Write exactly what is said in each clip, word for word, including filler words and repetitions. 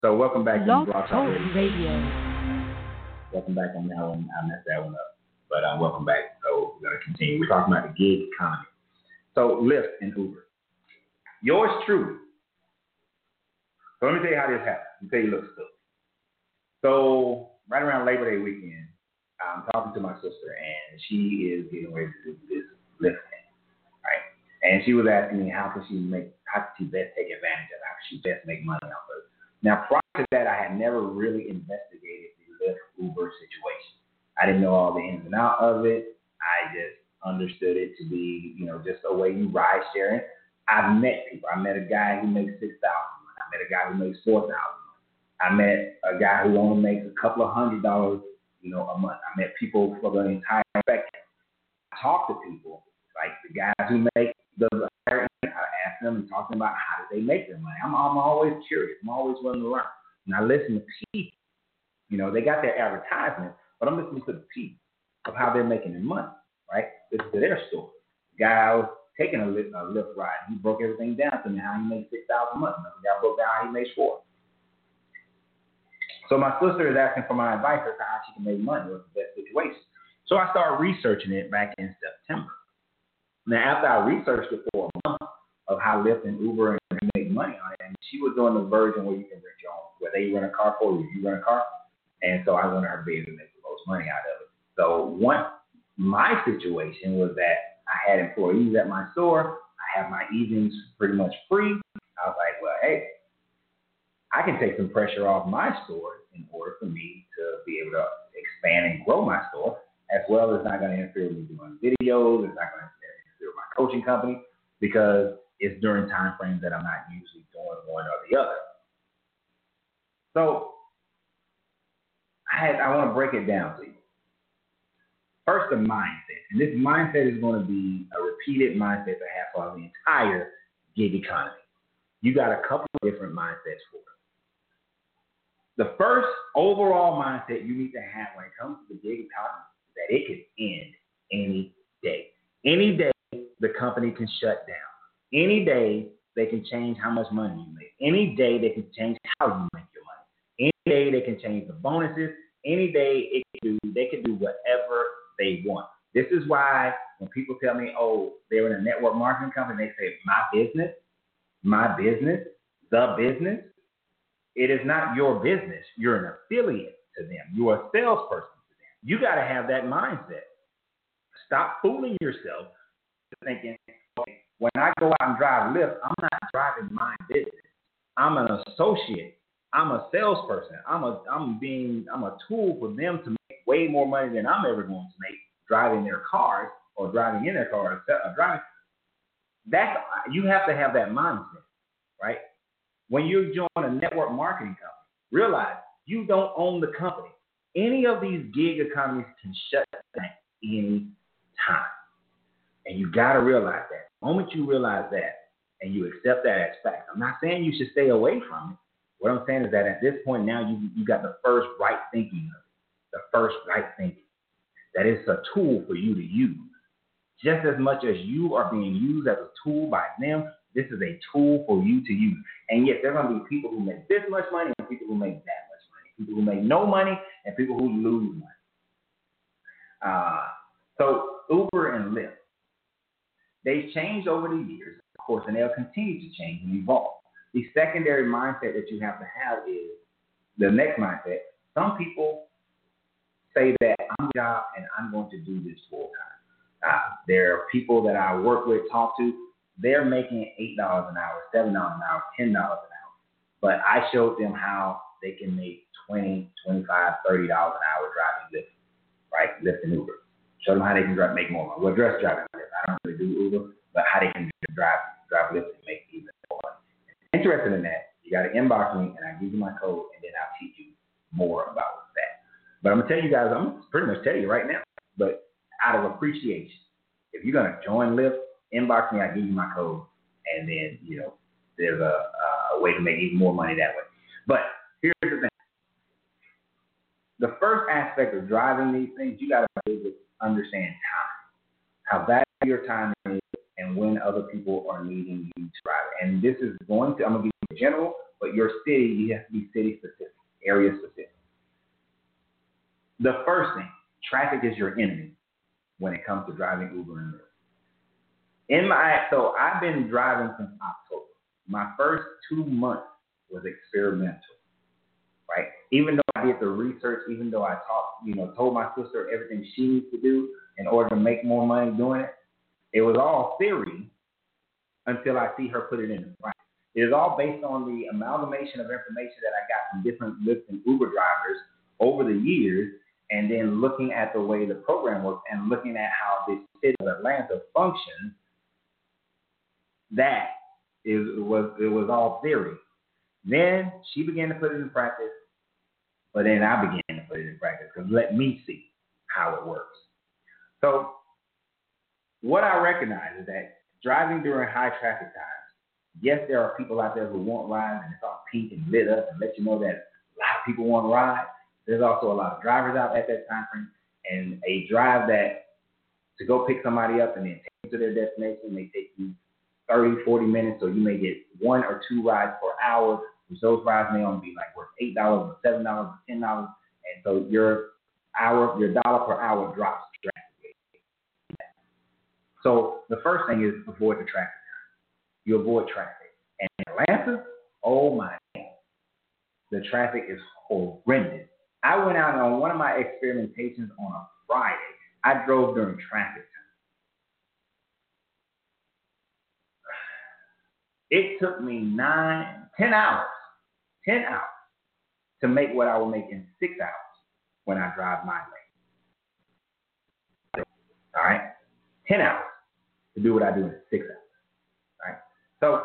So welcome back to Blog Blog Talk Talk Radio. Radio. Welcome back on that one. I messed that one up. But um, welcome back. So we're going to continue. We're talking about the gig economy. So Lyft and Uber. Yours truly. So let me tell you how this happened. Let me tell you a little story. So right around Labor Day weekend, I'm talking to my sister, and she is getting ready to do this Lyft thing, right? And she was asking me how could she make, how could she best take advantage of it? How could she best make money off of it? Now, prior to that, I had never really investigated the Lyft Uber situation. I didn't know all the ins and outs of it. I just understood it to be, you know, just a way you ride sharing. I've met people. I met a guy who makes six thousand. I met a guy who makes four thousand. I met a guy who only makes a couple of hundred dollars, you know, a month. I met people for the entire spectrum. I talk to people like the guys who make the higher end. I ask them and talk to them about how do they make their money. I'm, I'm always curious. I'm always willing to learn. And I listen to people. You know, they got their advertisements, but I'm listening to the people of how they're making their money, right? Listen to their story. The guy I was taking a Lyft, a Lyft ride, he broke everything down to me, how he makes six thousand a month. Another guy broke down how he makes four. So my sister is asking for my advice as to how she can make money. What's the best situation? So I started researching it back in September. Now, after I researched it for a month of how Lyft and Uber and make money on it, and she was doing the version where you can rent your own, where they rent a car for you, you rent a car. And so I wanted her to be able to make the most money out of it. So one, my situation was that I had employees at my store. I have my evenings pretty much free. I was like, well, hey, I can take some pressure off my store in order for me to be able to expand and grow my store, as well as not going to interfere with me doing videos. It's not going to interfere with my coaching company because it's during time frames that I'm not usually doing one or the other. So I had, I want to break it down to you. First, the mindset. And this mindset is going to be a repeated mindset to have for the entire gig economy. You got a couple of different mindsets for it. The first overall mindset you need to have when it comes to the gig economy is that it could end any day. Any day, the company can shut down. Any day, they can change how much money you make. Any day, they can change how you make your money. Any day, they can change the bonuses. Any day, it can do, they can do whatever they want. This is why when people tell me, oh, they're in a network marketing company, they say, my business, my business, the business. It is not your business. You're an affiliate to them. You're a salesperson to them. You got to have that mindset. Stop fooling yourself thinking, okay, when I go out and drive Lyft, I'm not driving my business. I'm an associate. I'm a salesperson. I'm a I'm being I'm a tool for them to make way more money than I'm ever going to make driving their cars or driving in their cars. Uh, driving. That's you have to have that mindset, right? When you join a network marketing company, realize you don't own the company. Any of these gig economies can shut down at any time. And you got to realize that. The moment you realize that and you accept that as fact, I'm not saying you should stay away from it. What I'm saying is that at this point now, you, you got the first right thinking of it, the first right thinking. That it's a tool for you to use. Just as much as you are being used as a tool by them, this is a tool for you to use. And yes, there are going to be people who make this much money and people who make that much money, people who make no money and people who lose money. Uh, so Uber and Lyft, they've changed over the years, of course, and they'll continue to change and evolve. The secondary mindset that you have to have is the next mindset. Some people say that I'm a job and I'm going to do this full time. Uh, there are people that I work with, talk to, they're making eight dollars an hour, seven dollars an hour, ten dollars an hour. But I showed them how they can make twenty dollars, twenty-five dollars, thirty dollars an hour driving Lyft, right? Lyft and Uber. Show them how they can drive, make more money. Well, dress driving Lyft. I don't really do Uber, but how they can drive drive Lyft and make even more money. If you're interested in that, you got to inbox me, and I give you my code, and then I'll teach you more about that. But I'm going to tell you guys, I'm going to pretty much tell you right now, but out of appreciation, if you're going to join Lyft, inbox me, I'll give you my code, and then, you know, there's a, a way to make even more money that way. But here's the thing. The first aspect of driving these things, you got to be able to understand time, how valuable your time is, and when other people are needing you to drive. And this is going to, I'm going to give you a general, but your city, you have to be city specific, area specific. The first thing, traffic is your enemy when it comes to driving Uber and Lyft. In my, so I've been driving since October. My first two months was experimental, right? Even though I did the research, even though I talked, you know, told my sister everything she needs to do in order to make more money doing it, it was all theory until I see her put it into practice. It is all based on the amalgamation of information that I got from different Lyft and Uber drivers over the years, and then looking at the way the program works and looking at how the city of Atlanta functions. That is was it was all theory. Then she began to put it in practice, but then I began to put it in practice because let me see how it works. So what I recognize is that driving during high traffic times, yes, there are people out there who want rides and it's all pink and lit up and let you know that a lot of people want to ride. There's also a lot of drivers out at that time frame, and a drive that to go pick somebody up and then take them to their destination may take you thirty, forty minutes, so you may get one or two rides per hour, which those rides may only be like worth eight dollars or seven dollars or ten dollars, and so your hour, your dollar per hour drops drastically. So the first thing is avoid the traffic. You avoid traffic. And in Atlanta, oh my God, the traffic is horrendous. I went out on one of my experimentations on a Friday. I drove during traffic time. It took me nine, ten hours, ten hours to make what I will make in six hours when I drive my lane. All right? ten hours to do what I do in six hours. All right? So,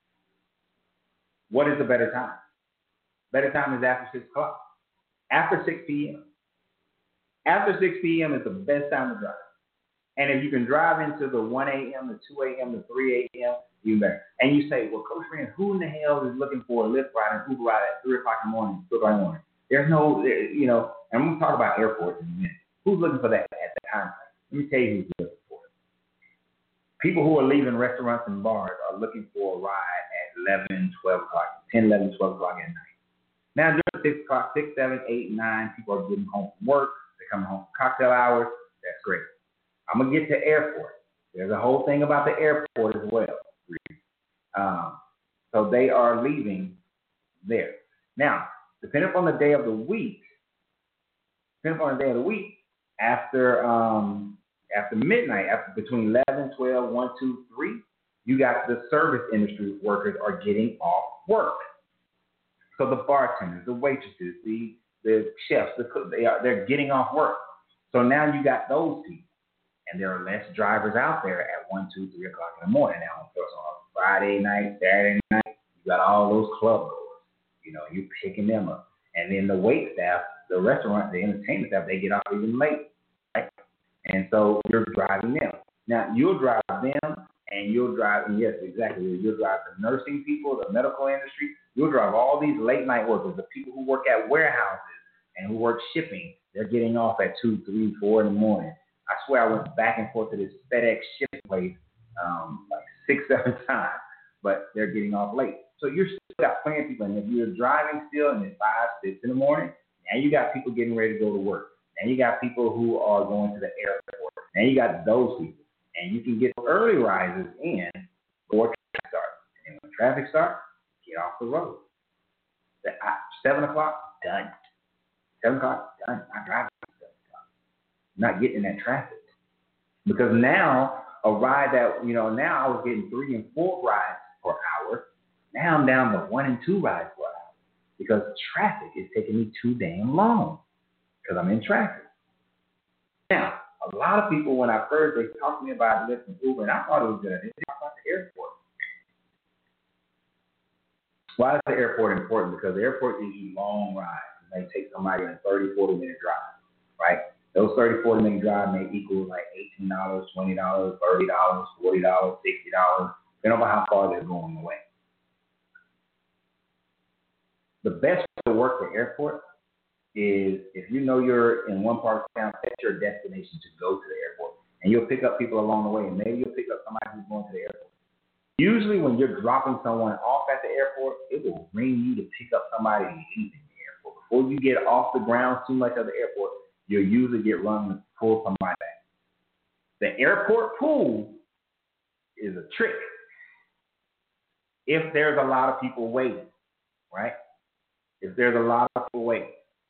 what is the better time? Better time is after six o'clock. After six p.m. After six p.m. is the best time to drive. And if you can drive into the one a.m., the two a.m., the three a.m., even better. And you say, well, Coach Rand, who in the hell is looking for a Lyft ride and Uber ride at three o'clock in the morning, two o'clock in the morning? There's no, you know, and we'll talk about airports in a minute. Who's looking for that at that time? Let me tell you who's looking for it. People who are leaving restaurants and bars are looking for a ride at eleven, twelve o'clock, ten, eleven, twelve o'clock at night. Now, during six o'clock, six, seven, eight, nine, people are getting home from work. They're coming home from cocktail hours. That's great. I'm going to get to airport. There's a whole thing about the airport as well. Um, so they are leaving there. Now, depending upon the day of the week, depending upon the day of the week, after um, after midnight, after between eleven, twelve, one, two, three, you got the service industry workers are getting off work. So the bartenders, the waitresses, the the chefs, the cook, they are they're getting off work. So now you got those people, and there are less drivers out there at one, two, three o'clock in the morning. Now, of course, on Friday night, Saturday night, you got all those club goers. You know, you're picking them up, and then the wait staff, the restaurant, the entertainment staff, they get off even late, right? And so you're driving them. Now you'll drive them, and you'll drive, and yes, exactly, you'll drive the nursing people, the medical industry. You'll drive all these late night workers, the people who work at warehouses and who work shipping. They're getting off at two, three, four in the morning. I swear I went back and forth to this FedEx shipping place um, like six, seven times, but they're getting off late. So you're still got plenty of people, and if you're driving still and it's five, six in the morning, now you got people getting ready to go to work. Now you got people who are going to the airport. Now you got those people, and you can get early rises in before traffic starts. And when traffic starts, get off the road. Seven o'clock, done. Seven o'clock, done. Not driving at seven o'clock. Not getting in that traffic. Because now a ride that, you know, now I was getting three and four rides per hour. Now I'm down to one and two rides per hour because traffic is taking me too damn long because I'm in traffic. Now, a lot of people, when I first, they talked to me about Lyft and Uber, and I thought it was good. They talked about the airport. Why is the airport important? Because the airport gives you long rides. It may take somebody a thirty, forty minute drive, right? Those thirty, forty minute drive may equal like eighteen dollars, twenty dollars, thirty dollars, forty dollars, sixty dollars, depending on how far they're going away. The best way to work the airport is if you know you're in one part of town, set your destination to go to the airport. And you'll pick up people along the way. And maybe you'll pick up somebody who's going to the airport. Usually when you're dropping someone off at the airport, it will ring you to pick up somebody to leave in the airport. Before you get off the ground too much at the airport, you'll usually get run to pull somebody back. The airport pool is a trick if there's a lot of people waiting, right? If there's a lot of people waiting.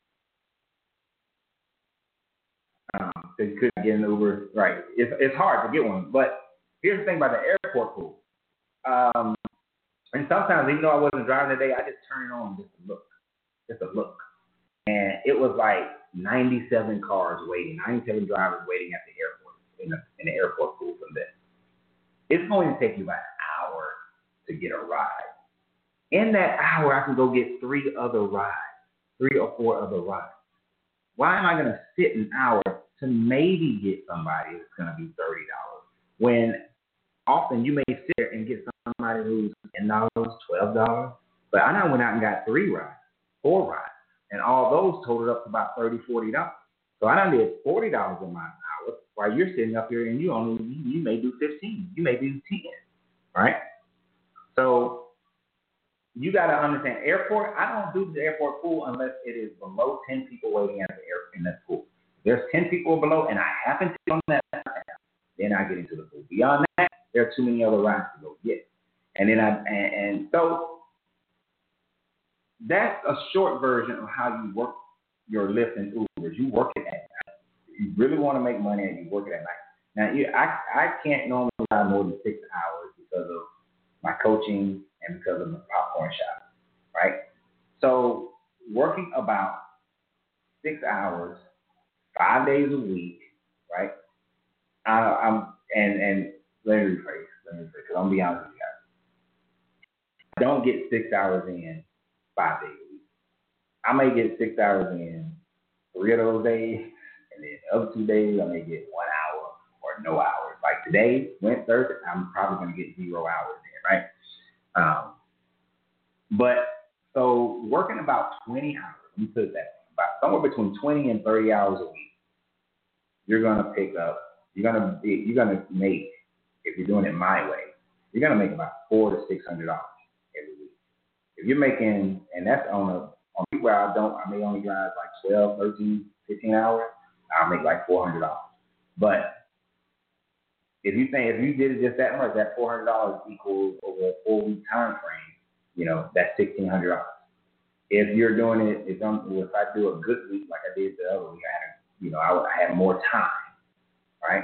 Um, so you couldn't get an Uber, right? It's, it's hard to get one. But here's the thing about the airport pool. Um, and sometimes, even though I wasn't driving today, I just turned it on just to look, just to look. And it was like ninety-seven cars waiting, ninety-seven drivers waiting at the airport, in the, in the airport pool from this. It's going to take you about an hour to get a ride. In that hour, I can go get three other rides, three or four other rides. Why am I going to sit an hour to maybe get somebody that's going to be thirty dollars when often you may sit there and get somebody who's ten dollars, twelve dollars, but I now went out and got three rides, four rides, and all those totaled up to about thirty dollars, forty dollars. So I done did forty dollars in my hour while you're sitting up here and you only, you may do fifteen, you may do ten, right? So you got to understand, airport, I don't do the airport pool unless it is below ten people waiting at the air in that pool. If there's ten people below and I happen to be on that, then I get into the pool. Beyond that, there are too many other rides to go get. And then I, and, and so that's a short version of how you work your Lyft and Ubers. You work it at night. You really want to make money and you work it at night. Now, you, I, I can't normally ride more than six hours because of my coaching and because of the popcorn shop, right? So working about six hours, five days a week, right? I, I'm and and let me rephrase, let me rephrase, because I'm gonna be honest with you guys. I don't get six hours in five days a week. I may get six hours in three of those days, and then the other two days I may get one hour or no hours. Like today, Wednesday, Thursday, I'm probably gonna get zero hours in, right? Um, but so working about twenty hours, let me put it that way, about somewhere between twenty and thirty hours a week, you're gonna pick up. You're gonna be, you're gonna make, if you're doing it my way, you're gonna make about four to six hundred dollars every week. If you're making, and that's on a on a week where I don't, I may only drive like twelve, thirteen, fifteen hours, I'll make like four hundred dollars. But if you think, if you did it just that much, that four hundred dollars equals over a four week time frame, you know, that's sixteen hundred dollars. If you're doing it, if I'm, if I do a good week like I did the other week, I had, you know, I, I had more time. Right?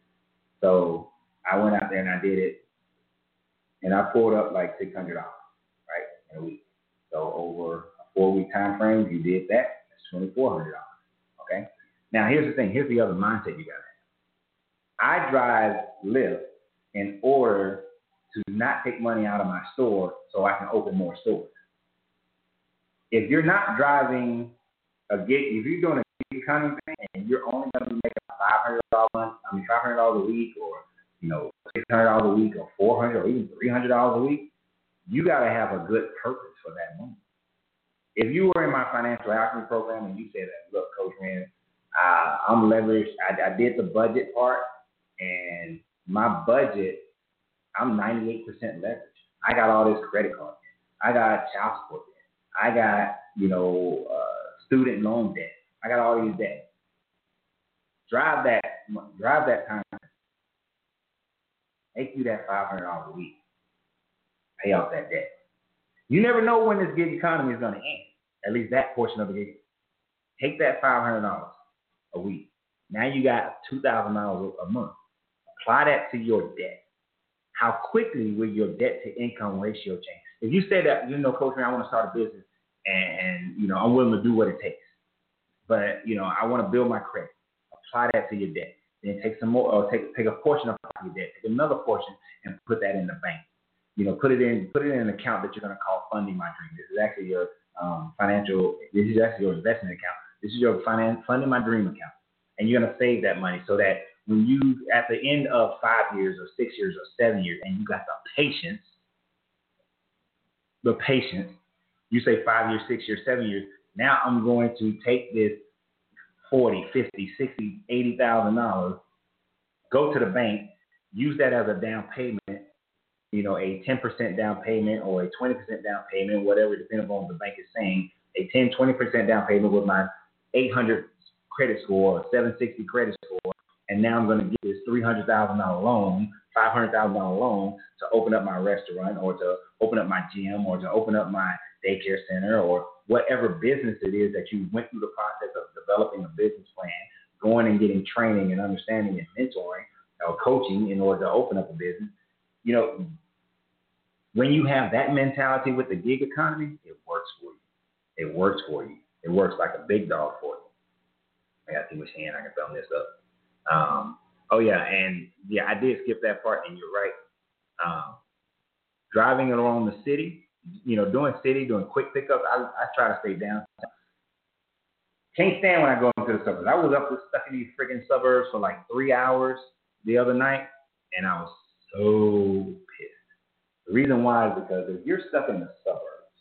So I went out there and I did it, and I pulled up like six hundred dollars, right, in a week. So over a four-week time frame, you did that, that's twenty-four hundred dollars, okay? Now, here's the thing. Here's the other mindset you got to have. I drive Lyft in order to not take money out of my store so I can open more stores. If you're not driving a gig, if you're doing a gig economy thing and you're only going to be making five hundred dollars a month, I mean five hundred dollars a week, or you know, six hundred dollars a week, or four hundred dollars, or even three hundred dollars a week, you got to have a good purpose for that money. If you were in my financial alchemy program and you said that, look, Coach Rand, uh, I'm leveraged, I, I did the budget part, and my budget, I'm ninety-eight percent leveraged. I got all this credit card debt. I got child support debt. I got, you know, uh, student loan debt. I got all these debts. Drive that, drive that time. Make you that five hundred dollars a week. Pay off that debt. You never know when this gig economy is going to end. At least that portion of the gig. Take that five hundred dollars a week. Now you got two thousand dollars a month. Apply that to your debt. How quickly will your debt to income ratio change? If you say that, you know, Coach, I want to start a business and, and, you know, I'm willing to do what it takes, but, you know, I want to build my credit. Apply that to your debt. Then take some more, or take take a portion of your debt, take another portion, and put that in the bank. You know, put it in, put it in an account that you're going to call Funding My Dream. This is actually your um, financial. This is actually your investment account. This is your finance, Funding My Dream account, and you're going to save that money so that when you, at the end of five years or six years or seven years, and you got the patience, the patience, you say five years, six years, seven years. Now I'm going to take this forty, fifty, sixty, eighty thousand dollars, go to the bank, use that as a down payment, you know, a ten percent down payment or a twenty percent down payment, whatever, depending on what the bank is saying, a ten, twenty percent down payment with my eight hundred credit score or seven sixty credit score, and now I'm going to get this three hundred thousand dollars loan, five hundred thousand dollars loan to open up my restaurant or to open up my gym or to open up my daycare center or whatever business it is that you went through the process of developing a business plan, going and getting training and understanding and mentoring or coaching in order to open up a business. You know, when you have that mentality with the gig economy, it works for you. It works for you. It works like a big dog for you. I got too much hand. I can thumb this up. Um, oh, yeah, and, yeah, I did skip that part, and you're right. Um, driving around the city, you know, doing city, doing quick pickups, I, I try to stay downtown. Can't stand when I go into the suburbs. I was up stuck in these freaking suburbs for like three hours the other night, and I was so pissed. The reason why is because if you're stuck in the suburbs,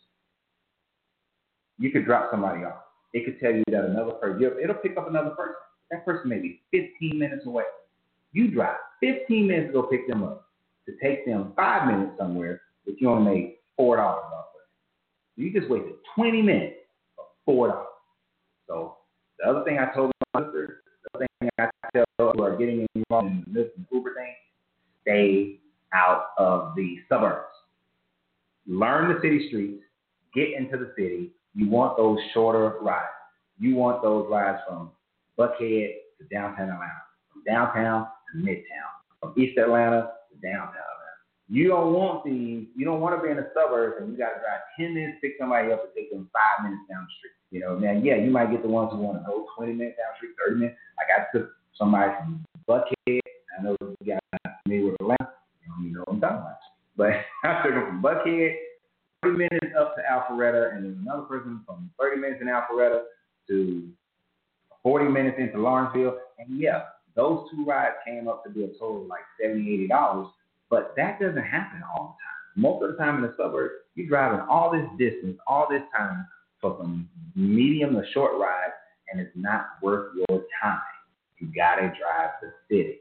you could drop somebody off. It could tell you that another person, it'll pick up another person. That person may be fifteen minutes away. You drive fifteen minutes to go pick them up. To take them five minutes somewhere, but you only made four dollars off of it. You just wasted twenty minutes for four dollars. So the other thing I told my sister, the other thing I tell people who are getting involved in this Uber thing, stay out of the suburbs. Learn the city streets. Get into the city. You want those shorter rides. You want those rides from Buckhead to downtown Atlanta, from downtown to midtown, from East Atlanta to downtown Atlanta. You don't want these, you don't want to be in the suburbs and you got to drive ten minutes to pick somebody up and take them five minutes down the street. You know, now, yeah, you might get the ones who want to go twenty minutes down the street, thirty minutes. Like I took somebody from Buckhead. I know you guys are familiar with Atlanta. You know, you know what I'm talking about. But I took them from Buckhead, thirty minutes up to Alpharetta, and then another person from thirty minutes in Alpharetta to forty minutes into Lawrenceville. And yeah, those two rides came up to be a total of like seventy dollars, eighty dollars. But that doesn't happen all the time. Most of the time in the suburbs, you're driving all this distance, all this time for some medium to short rides, and it's not worth your time. You got to drive the city.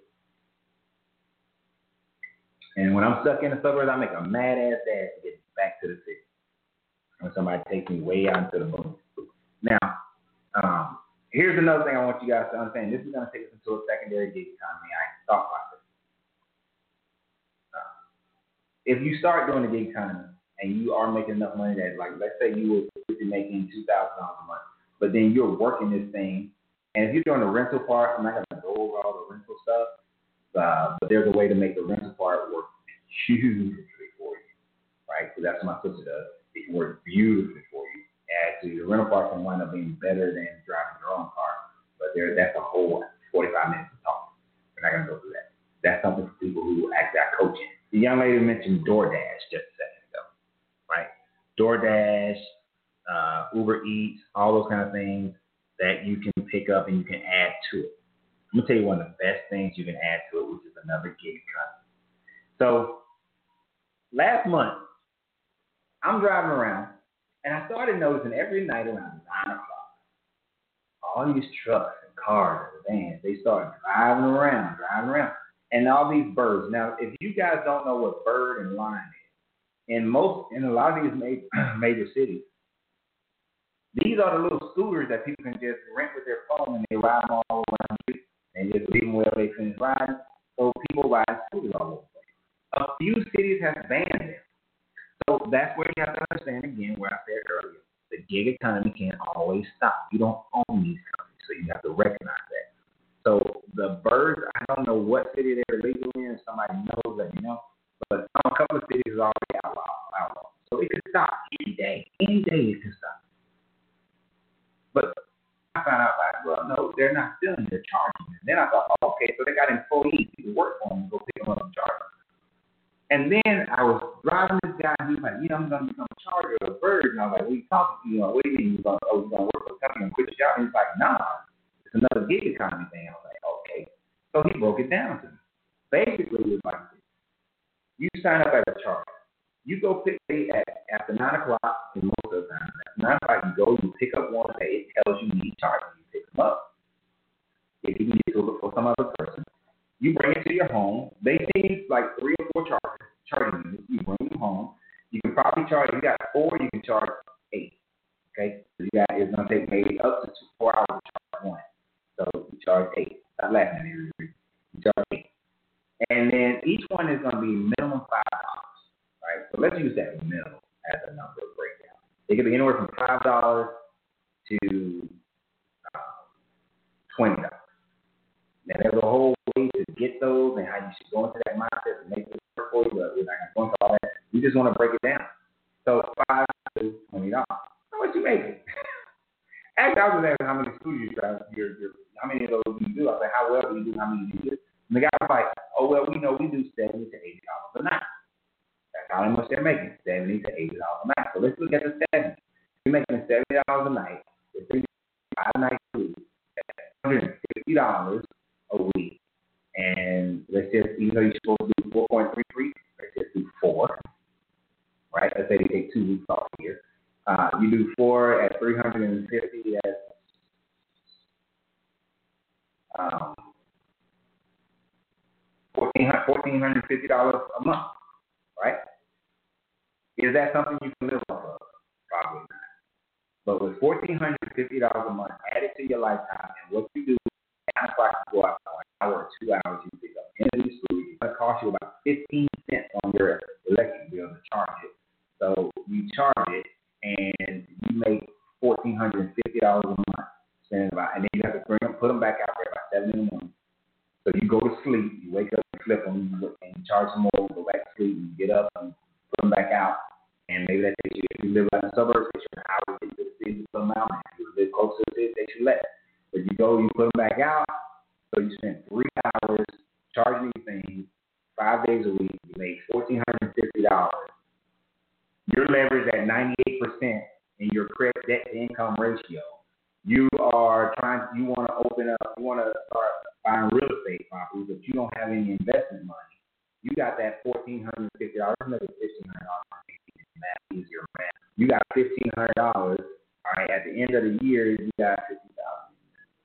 And when I'm stuck in the suburbs, I make a mad-ass dash to get back to the city. When somebody takes me way out into the boonies. Now, um, here's another thing I want you guys to understand. This is going to take us into a secondary gig economy. I thought about this. Uh, if you start doing the gig economy and you are making enough money that, like, let's say you were making two thousand dollars a month, but then you're working this thing, and if you're doing the rental part, I'm not going to go over all the rental stuff, uh, but there's a way to make the rental part work beautifully for you, right? So that's what my sister does. It can work beautifully for you. Actually, the rental part can wind up being better than driving your own car, but there, that's a whole forty-five minutes of talking. We're not going to go through that. That's something for people who actually are coaching. The young lady mentioned DoorDash just a second ago, right? DoorDash, uh, Uber Eats, all those kind of things that you can pick up and you can add to it. I'm going to tell you one of the best things you can add to it, which is another gig economy. So last month, I'm driving around, and I started noticing every night around nine o'clock, all these trucks and cars and vans, they started driving around, driving around, and all these birds. Now, if you guys don't know what bird and lion is, in most, in a lot of these major, major cities, these are the little scooters that people can just rent with their phone, and they ride them all around the street, and just leave them wherever they finish riding. So people ride scooters all over the place. A few cities have banned them. So that's where you have to understand, again, where I said earlier, the gig economy can't always stop. You don't own these companies, so you have to recognize that. So the birds, I don't know what city they're legal in. If somebody knows, let me know. But a couple of cities are already outlawed. outlawed. So it could stop any day. Any day it could stop. But I found out, like, well, no, they're not stealing. They're charging them. Then I thought, oh, okay, so they got employees who work for them and go pick them up and charge them. And then I was driving this guy, and he was like, you know, I'm going to become a charger of birds. And I was like, what are you talking to? You know, what do you mean? You're going to, oh, you're going to work for a company and quit your job? And he's like, nah, it's another gig economy thing. I was like, okay. So he broke it down to me. Basically, it was like this. You sign up as a charger. You go pick me at after nine o'clock, and most of the time, after nine o'clock, you go, you pick up one that it tells you you need charging. You pick them up. If you need to look for some other person, you bring it to your home. They need like three or four chargers. charging you. You bring them home. You can probably charge, if you got four, you can charge eight. Okay? So you got, it's going to take maybe up to two, four hours to charge one. So you charge eight. Stop laughing at me. You charge eight. And then each one is going to be minimum five dollars. Right? So let's use that minimum as a number of breakdown. It could be anywhere from five dollars to uh, twenty dollars. Now, there's a whole way to get those and how you should go into that mindset to make it work for you, but we're not going to go into all that. We just want to break it down. So five to twenty dollars. How much you making? Actually, I was just asking how many schools you try, you're, you're, how many of those do you do? I was like, how well do you do? How many do you do? And the guy was like, oh, well, we know we do seventy to eighty dollars a night. That's how much they're making, seventy to eighty dollars a night. So let's look at the seventy. You're making seventy dollars a night. It's three five nights a week. That's one hundred fifty dollars a week. And let's just, even though you're supposed to do four point three three, let's just do four. Right? Let's say they take two weeks off here. Uh, you do four at three hundred fifty, that's um, fourteen hundred fifty dollars a month, right? Is that something you can live off of? Probably not. But with fourteen hundred fifty dollars a month added to your lifetime, and what you do, nine o'clock you go out for an hour or two hours, you pick up energy food, it's going to cost you about fifteen cents on your electric bill to charge it. So you charge it, and you make fourteen hundred fifty dollars a month. About, and then you have to bring them, put them back out there by seven in the morning. So you go to sleep, you wake up and flip them, and you charge some more, you go back to sleep, and you get up and put them back out. And maybe that takes you, if you live out in the suburbs, it takes you an hour to get to the city to put them out. And if you live close to the city, it takes you less. But you go, you put them back out, so you spend three hours charging these things, five days a week, you make fourteen hundred fifty dollars. You're leveraged at ninety-eight percent in your credit debt to income ratio. You are trying, you want to open up, you want to start buying real estate properties, but you don't have any investment money. You got that fourteen hundred fifty dollars, maybe fifteen hundred dollars, math, easier math. You got fifteen hundred dollars, all right, at the end of the year, you got fifty thousand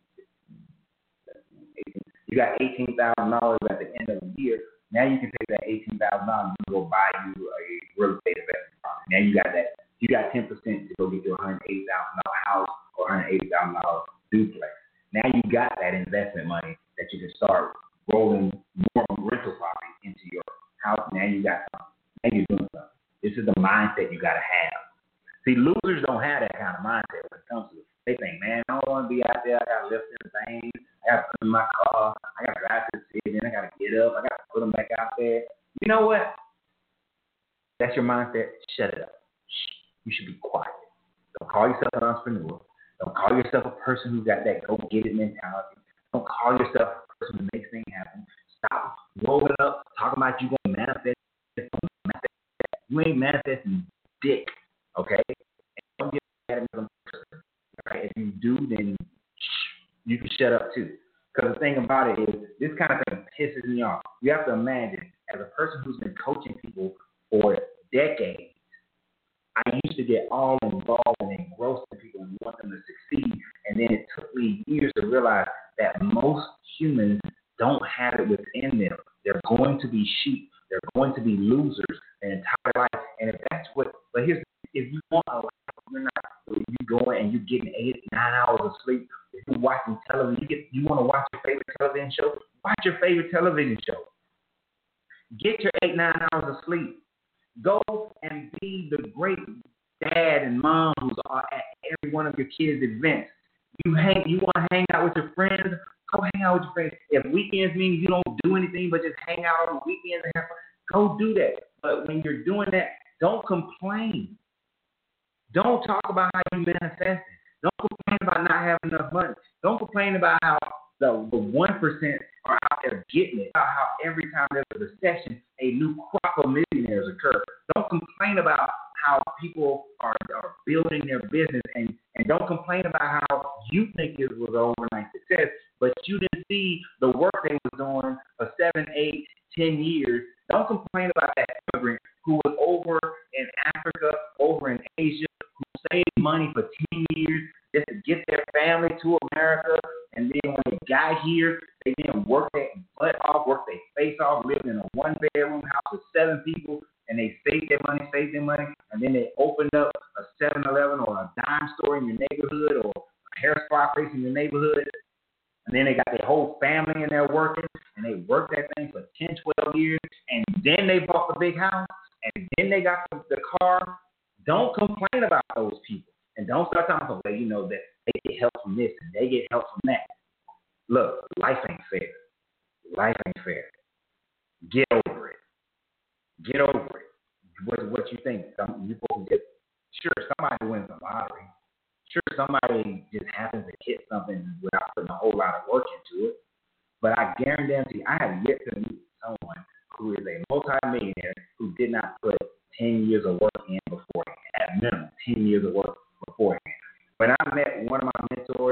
dollars. You got eighteen thousand dollars at the end of the year. Now you can take that eighteen thousand dollars and go buy you a real estate investment property. Now you got that, you got ten percent to go get your one hundred eighty thousand dollars house or one hundred eighty thousand dollars duplex. Now you got that investment money that you can start rolling more rental property into your house. Now you got something. Now you're doing something. This is the mindset you got to have. See, losers don't have that kind of mindset when it comes to it. They think, man, I don't want to be out there. I got to lift them things. I got to put them in my car. I got to drive to the city. Then I got to get up. I got to put them back out there. You know what? That's your mindset. Shut it up. You should be quiet. Don't call yourself an entrepreneur. Don't call yourself a person who got that go-get-it mentality. Don't call yourself a person who makes things happen. Stop rolling up, talking about you going to manifest. You ain't manifesting dick, okay? And don't get mad at another person. Right? If you do, then you can shut up too. Because the thing about it is, this kind of thing pisses me off. You have to imagine, as a person who's been coaching people for decades, I used to get all involved and engrossed in people and want them to succeed. And then it took me years to realize that most humans don't have it within them. They're going to be sheep. They're going to be losers their entire life. And if that's what, but here's, if you want a life, you're not, you going and you're getting eight, nine hours of sleep. If you're watching television, you get, you want to watch your favorite television show? Watch your favorite television show. Get your eight, nine hours of sleep. Go and be the great dad and mom who's at every one of your kids' events. You hang, you want to hang out with your friends? Go hang out with your friends. If weekends mean you don't do anything but just hang out on the weekends and have fun, go do that. But when you're doing that, don't complain. Don't talk about how you manifested. Don't complain about not having enough money. Don't complain about how the, the one percent are out there getting it, about how every time there's a recession, a new crop of millionaires occur. Don't complain about how people are, are building their business, and, and don't complain about how you think it was overnight success, but you didn't see the work they was doing for seven, eight, ten years. Don't complain about that immigrant who was over in Africa, over in Asia, who saved money for ten years just to get their family to America, and then when they got here, they then worked their butt off, worked their face off, living in a one bedroom house with seven people, and they saved their money, saved their money, and then they opened up a seven eleven or a dime store in your neighborhood or a hair spa place in your neighborhood, and then they got their whole family in there working, and they worked that thing for ten, twelve years, and then they bought the big house, and then they got the, the car. Don't complain about those people, and don't start talking about, well, you know, that they get help from this and they get help from that. Look, life ain't fair. Life ain't fair. Get over it. Get over it. What what you think? Some, you supposed to just, sure, somebody wins the lottery. Sure, somebody just happens to hit something without putting a whole lot of work into it. But I guarantee I have yet to meet someone who is a multimillionaire who did not put ten years of work in beforehand. At minimum, ten years of work beforehand. When I met one of my mentors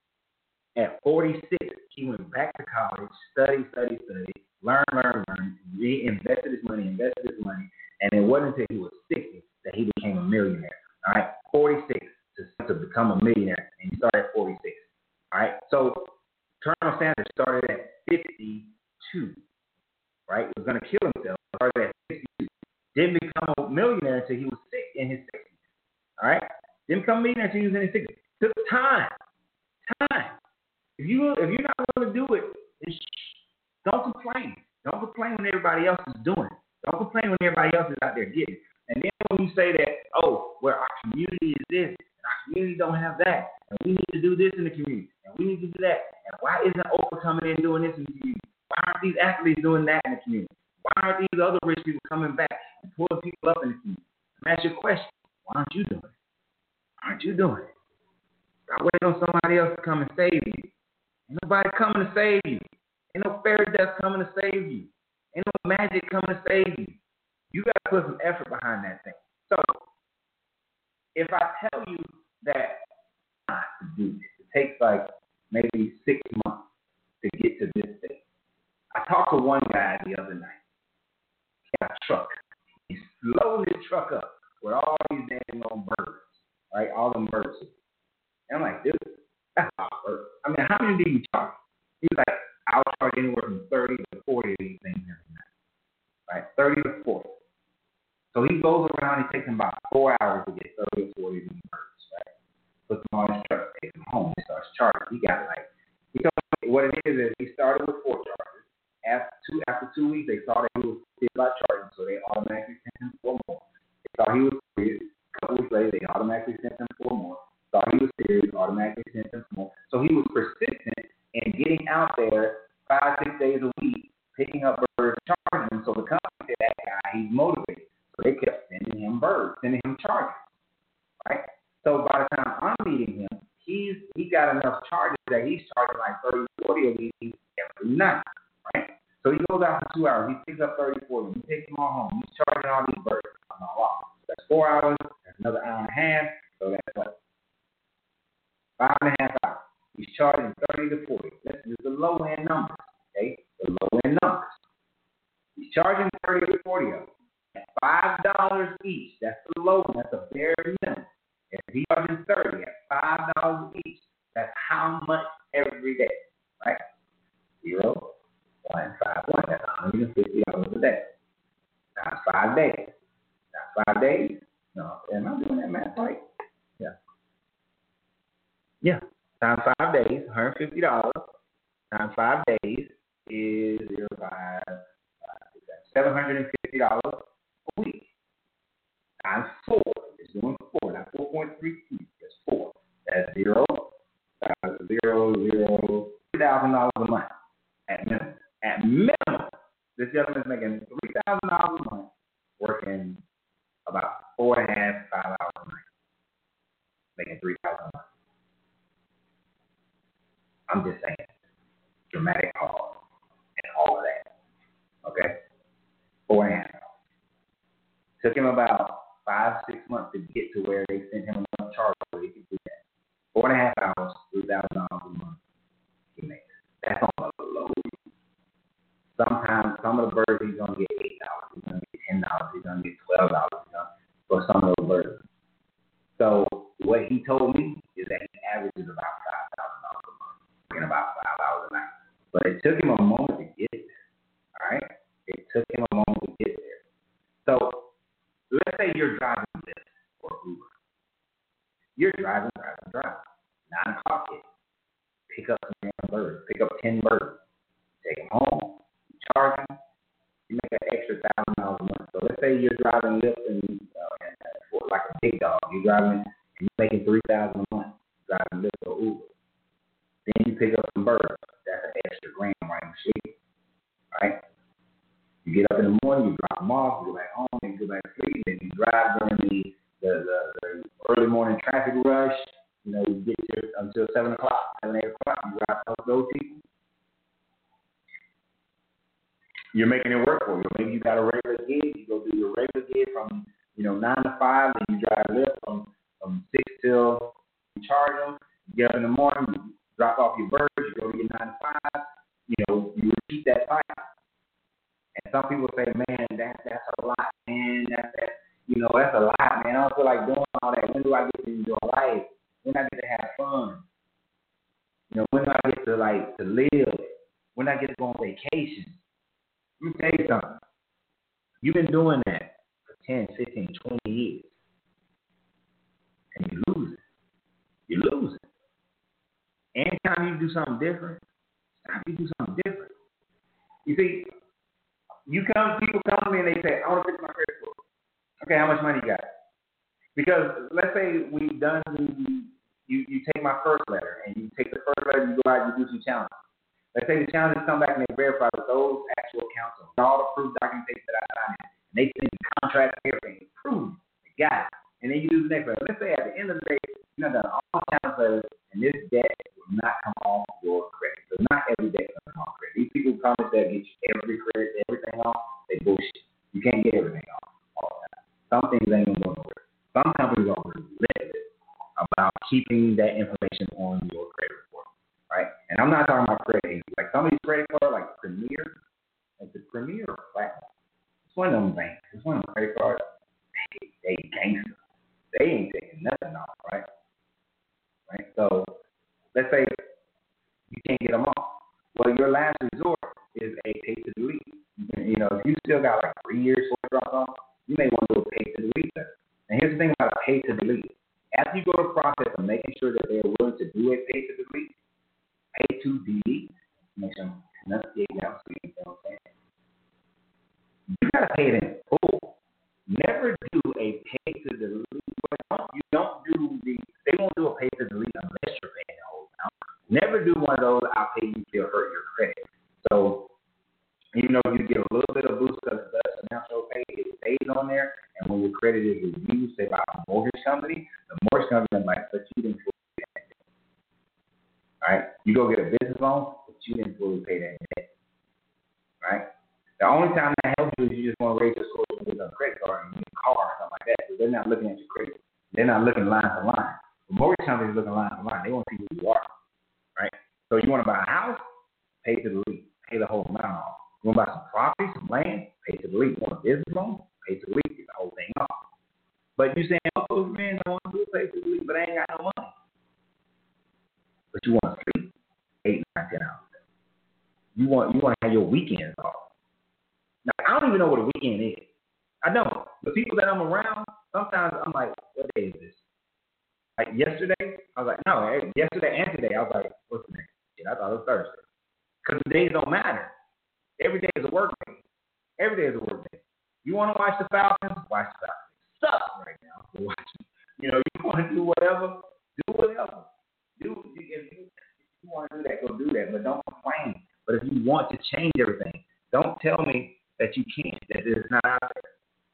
at forty-six, he went back to college, studied, studied, studied, learned, learned, learned, reinvested his money, invested his money, and it wasn't until he was sixty that he became a millionaire. All right, forty-six to, to become a millionaire, and he started at forty-six. All right, so Colonel Sanders started at fifty-two. Right, he was going to kill himself. Started at sixty-two. Didn't become a millionaire until he was six in his sixties. All right, didn't become a millionaire until he was in his sixties. Took time, time. If you if you're not going to do it, then don't complain. Don't complain when everybody else is doing it. Don't complain when everybody else is out there getting it. And then when you say that, oh, well, our community is this, and our community don't have that, and we need to do this in the community, and we need to do that, and why isn't Oprah coming in and doing this in the community? Why aren't these athletes doing that in the community? Why aren't these other rich people coming back and pulling people up in the community? And ask your question, why aren't you doing it? Why aren't you doing it? Stop waiting on somebody else to come and save you. Ain't nobody coming to save you. Ain't no fairy dust coming to save you. Ain't no magic coming to save you. You got to put some effort behind that thing. So, if I tell you that not to do this, it takes like maybe six months to get to this thing. I talked to one guy the other night. He got a truck. He loaded his truck up with all these damn little birds, right? All them birds. And I'm like, dude, that's a lot of birds. I mean, how many do you charge? He was like, I'll charge anywhere from thirty to forty of these things every night, right? thirty to forty. So he goes around, it takes him about four hours to get thirty or forty of these birds, right? Puts them on his truck, takes them home, he starts charging. He got like, he told me what it is is he started with four chargers. After two, after two weeks, they saw that he was serious about charging, so they automatically sent him four more. They saw he was serious. A couple weeks later, they automatically sent him four more. Thought he was serious, automatically sent him four more. So he was persistent in getting out there five, six days a week, picking up birds, charging them. So the company said, that guy, he's motivated. So they kept sending him birds, sending him charges, right? So by the time I'm meeting him, he's he got enough charges that he's charging like thirty, forty of these every night, right? So he goes out for two hours. He picks up thirty, forty. He takes them all home. He's charging all these birds. I'm all off. That's four hours. That's another hour and a half. So that's what? Five and a half hours. He's charging thirty to forty. This is the low end numbers, okay? The low end numbers. He's charging thirty to forty of them. At five dollars each. That's the low one. That's the bare minimum. If he charges thirty at five dollars each, that's how much every day, right? Zero, one, five, one. That's one hundred fifty dollars a day. That's five days. That's five days? No, am I doing that math right? Yeah. Yeah. Times five days, one hundred fifty dollars. Times five days is zero, five, five, six, seven hundred fifty dollars a week. Times four. It's doing four, not four point three two. That's four. That's zero, uh, zero, zero, three thousand dollars a month at minimum. At minimum, this gentleman's making three thousand dollars a month, working about four and a half, five hours a night, making three thousand dollars a month. I'm just saying, dramatic pause and all of that. Okay, four and a half hours. Took him about five, six months to get to where they sent him enough charge so he could do that. Four and a half hours, three thousand dollars a month. He makes. That's on the low. Sometimes some of the birds he's gonna get eight dollars, he's gonna get ten dollars, he's gonna get twelve dollars for some of those birds. So what he told me is that he averages about five thousand dollars a month, in about five hours a night. But it took him a moment to get there. All right. o'clock hit. Pick up some damn birds. Pick up ten birds. Take them home. Charge them. You make an extra thousand dollars a month. So let's say you're driving Lyft and uh, for like a big dog. You're driving and you're making three thousand a month driving Lyft or Uber. Then you pick up some birds. That's an extra grand right in sleep. Right? You get up in the morning, you drop them off, you go back home, and you go back to sleep, and then you drive during the the, the, the early morning traffic rush. You know, you get to until seven o'clock, seven, eight o'clock, you drive to those people. You're making it work for you. Maybe you got a regular gig, you go do your regular gig from, you know, nine to five, and you drive Lyft from, from six till you charge them. You get up in the morning, you drop off your birds, you go to your nine to five, you know, you repeat that cycle. And some people say, man, that, that's a lot, man. That's, that, you know, that's a lot, man. I don't feel like doing all that. When do I get to enjoy life? When I get to have fun? You know, when do I get to, like, to live? When do I get to go on vacation? Let me tell you something. You've been doing that for ten, fifteen, twenty years. And you lose it. You lose it. Anytime you do something different, it's time you do something different. You see, You come, people come to me and they say, I want to fix my credit score. Okay, how much money you got? Because let's say we've done, you, you take my first letter, and you take the first letter, you go out, you do some challenges. Let's say the challenges come back and they verify that those actual accounts are all the proof documentation that I signed, and they send the contract, everything, proof, they got it. And then you do the next letter. Let's say at the end of the day, you know, done all challenge letters, and this debt will not come off your credit. So not every debt comes off credit. These people promise that get you every credit, everything off. They bullshit. You can't get everything off all the time. Some things ain't gonna go nowhere. Some companies are relentless about keeping that information on your credit report, right? And I'm not talking about credit. Like some of these credit cards, like Premier, like the Premier or Platinum. It's one of them banks. It's one of them credit cards. They, they gangster. They ain't taking nothing off, right? Right. So let's say you can't get them off. Well, your last resort is a pay to delete. You know, if you still got like three years for it drop off, you may want to do a pay to delete letter. And here's the thing about a pay to delete. After you go through the process of making sure that they're willing to do a pay to delete, pay to delete, make sure I'm enunciating out so you know what I'm saying. You gotta pay it in full. Never do a pay to delete. You don't do the. They won't do a pay to delete unless you're paying the whole amount. Never do one of those. I'll pay you till hurt your credit. So even though you get a little bit of boost because the amount you'll pay, it stays on there. And when your credit is reviewed, say by a mortgage company, the mortgage company might put you in fully pay that debt. All right, you go get a business loan, but you didn't fully pay that debt. Right. The only time that helps you is you just want to raise your score with a credit card and get a car or something like that. So they're not looking at your credit. They're not looking line for line. The mortgage company is looking line for line. They want to see who you are, right? So you want to buy a house, pay to the lease, pay the whole amount off. You want to buy some property, some land, pay to the lease. You want a business loan, pay to the lease, get the whole thing off. But you saying, oh, those men don't want to do pay to the lease, but they ain't got no money. But you want to sleep eight, nine, ten hours. You want you want to have your weekends off. Now I don't even know what a weekend is. I don't. The people that I'm around, sometimes I'm like, what day is this? Like yesterday, I was like, no, yesterday and today, I was like, what's the next? Shit, I thought it was Thursday. Because the days don't matter. Every day is a work day. Every day is a work day. You want to watch the Falcons? Watch the Falcons. It sucks right now. So watch it. You know, you want to do whatever? Do whatever. Do if you, if you want to do that, go do that. But don't complain. But if you want to change everything, don't tell me that you can't, that it's not out there.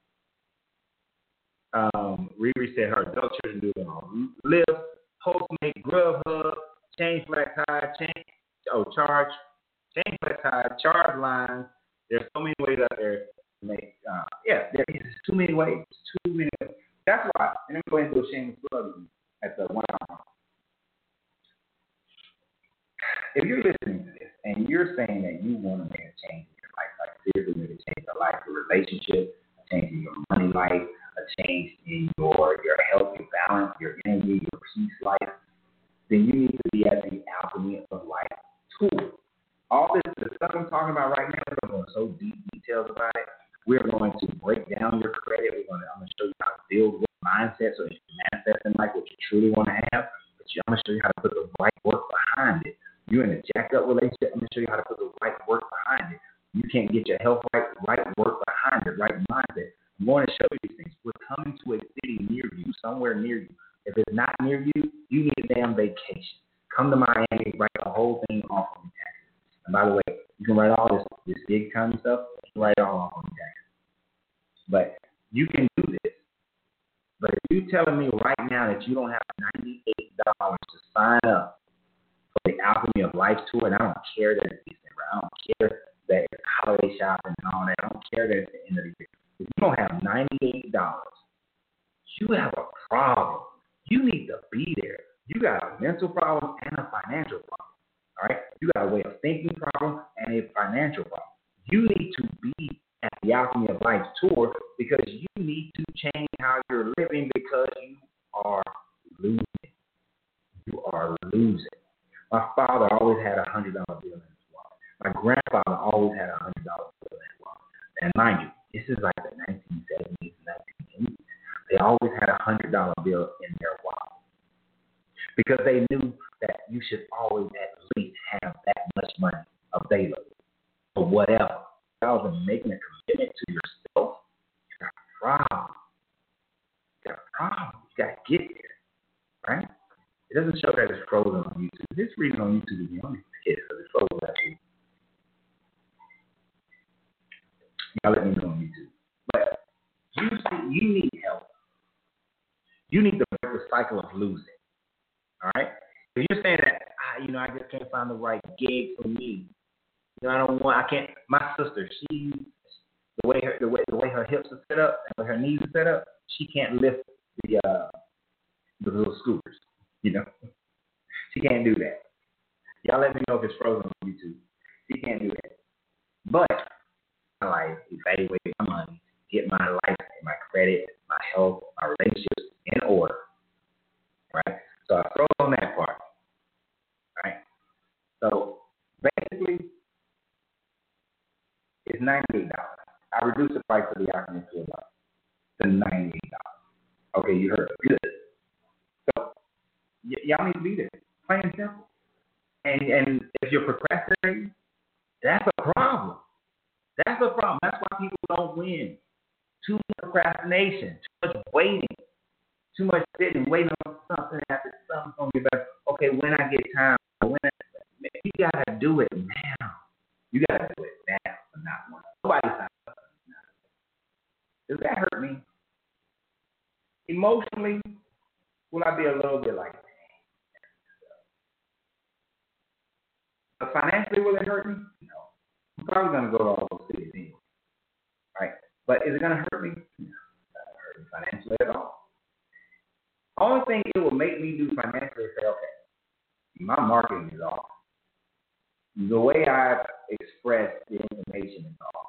Um, Riri said her adult children do it all. Lyft, Postmate, Grubhub, Change Flat Tire, Change, oh, Charge, Change Flat Tire, Charge Lines. There's so many ways out there to make, uh, yeah, there's too many ways, too many ways. That's why, and I'm going to do a shameless plug at the one hour. If you're listening to this and you're saying that you want to make a change in your life, like seriously make a change in your life, your relationship, a change in your money life, a change in your, your health, your balance, your energy, your peace life, then you need to be at the Alchemy of Life tool. All this, the stuff I'm talking about right now, we're going to go so deep details about it. We're going to break down your credit. We're going to, I'm going to show you how to build your mindset so that you can manifest in life what you truly want to have. But I'm going to show you how to put the right work behind it. You're in a jacked up relationship. I'm going to show you how to put the right work behind it. You can't get your health right, right work behind it, right mindset. I'm going to show you these things. We're coming to a city near you, somewhere near you. If it's not near you, you need a damn vacation. Come to Miami, write the whole thing off on your taxes. And by the way, you can write all this, this big kind of stuff, you can write it all off on your taxes. But you can do this. But if you're telling me right now that you don't have ninety-eight dollars to sign up for the Alchemy of Life tour, and I don't care that it's December, I don't care that it's holiday shopping and all that, I don't care that it's the end of the year. If you don't have ninety-eight dollars, you have a problem. You need to be there. You got a mental problem and a financial problem. All right? You got a way of thinking problem and a financial problem. You need to be at the Alchemy of Life tour because you need to change how you're living because you are losing. You are losing. My father always had a one hundred dollar bill in his wallet. My grandfather always had a one hundred dollar bill in his wallet. And mind you, this is like the nineteen seventies, nineteen eighties. They always had a one hundred dollar bill in their wallet because they knew that you should always at least have that much money available for whatever. Rather than making a commitment to yourself, you got a problem. You got a problem. You got to get there, right? It doesn't show that it's frozen on YouTube. This reason on YouTube is the only case because it's frozen on YouTube. Y'all let me know on YouTube. But you see, you need help. You need to break the cycle of losing. All right? If you're saying that, ah, you know, I just can't find the right gig for me. You know, I don't want. I can't. My sister, she, the way her, the way, the way her hips are set up and the way her knees are set up, she can't lift the uh, the little scooters. You know, she can't do that. Y'all let me know if it's frozen on YouTube. She can't do that. But I like evaluate my money, get my life, my credit, my health, my relationships in order. Right. So I throw on that part. Right. So basically, it's ninety-eight dollars. I reduced the price of the Alchemy to to ninety-eight dollars. Okay, you heard it. Good. So y- y'all need to be there. Plain and simple. And and if you're procrastinating, that's a problem. That's a problem. That's why people don't win. Too much procrastination, too much waiting, too much sitting, waiting on something after something's gonna be better. Okay, when I get time, when I, you gotta do it now. You gotta do it now, but not one. Nobody's not. Does that hurt me? Emotionally, will I be a little bit like, but financially, will it hurt me? No. I'm probably gonna go to all those cities anyway. Right? But is it gonna hurt me? No. It doesn't hurt me financially at all. Only thing it will make me do financially is say, okay, my marketing is off. The way I express the information is off.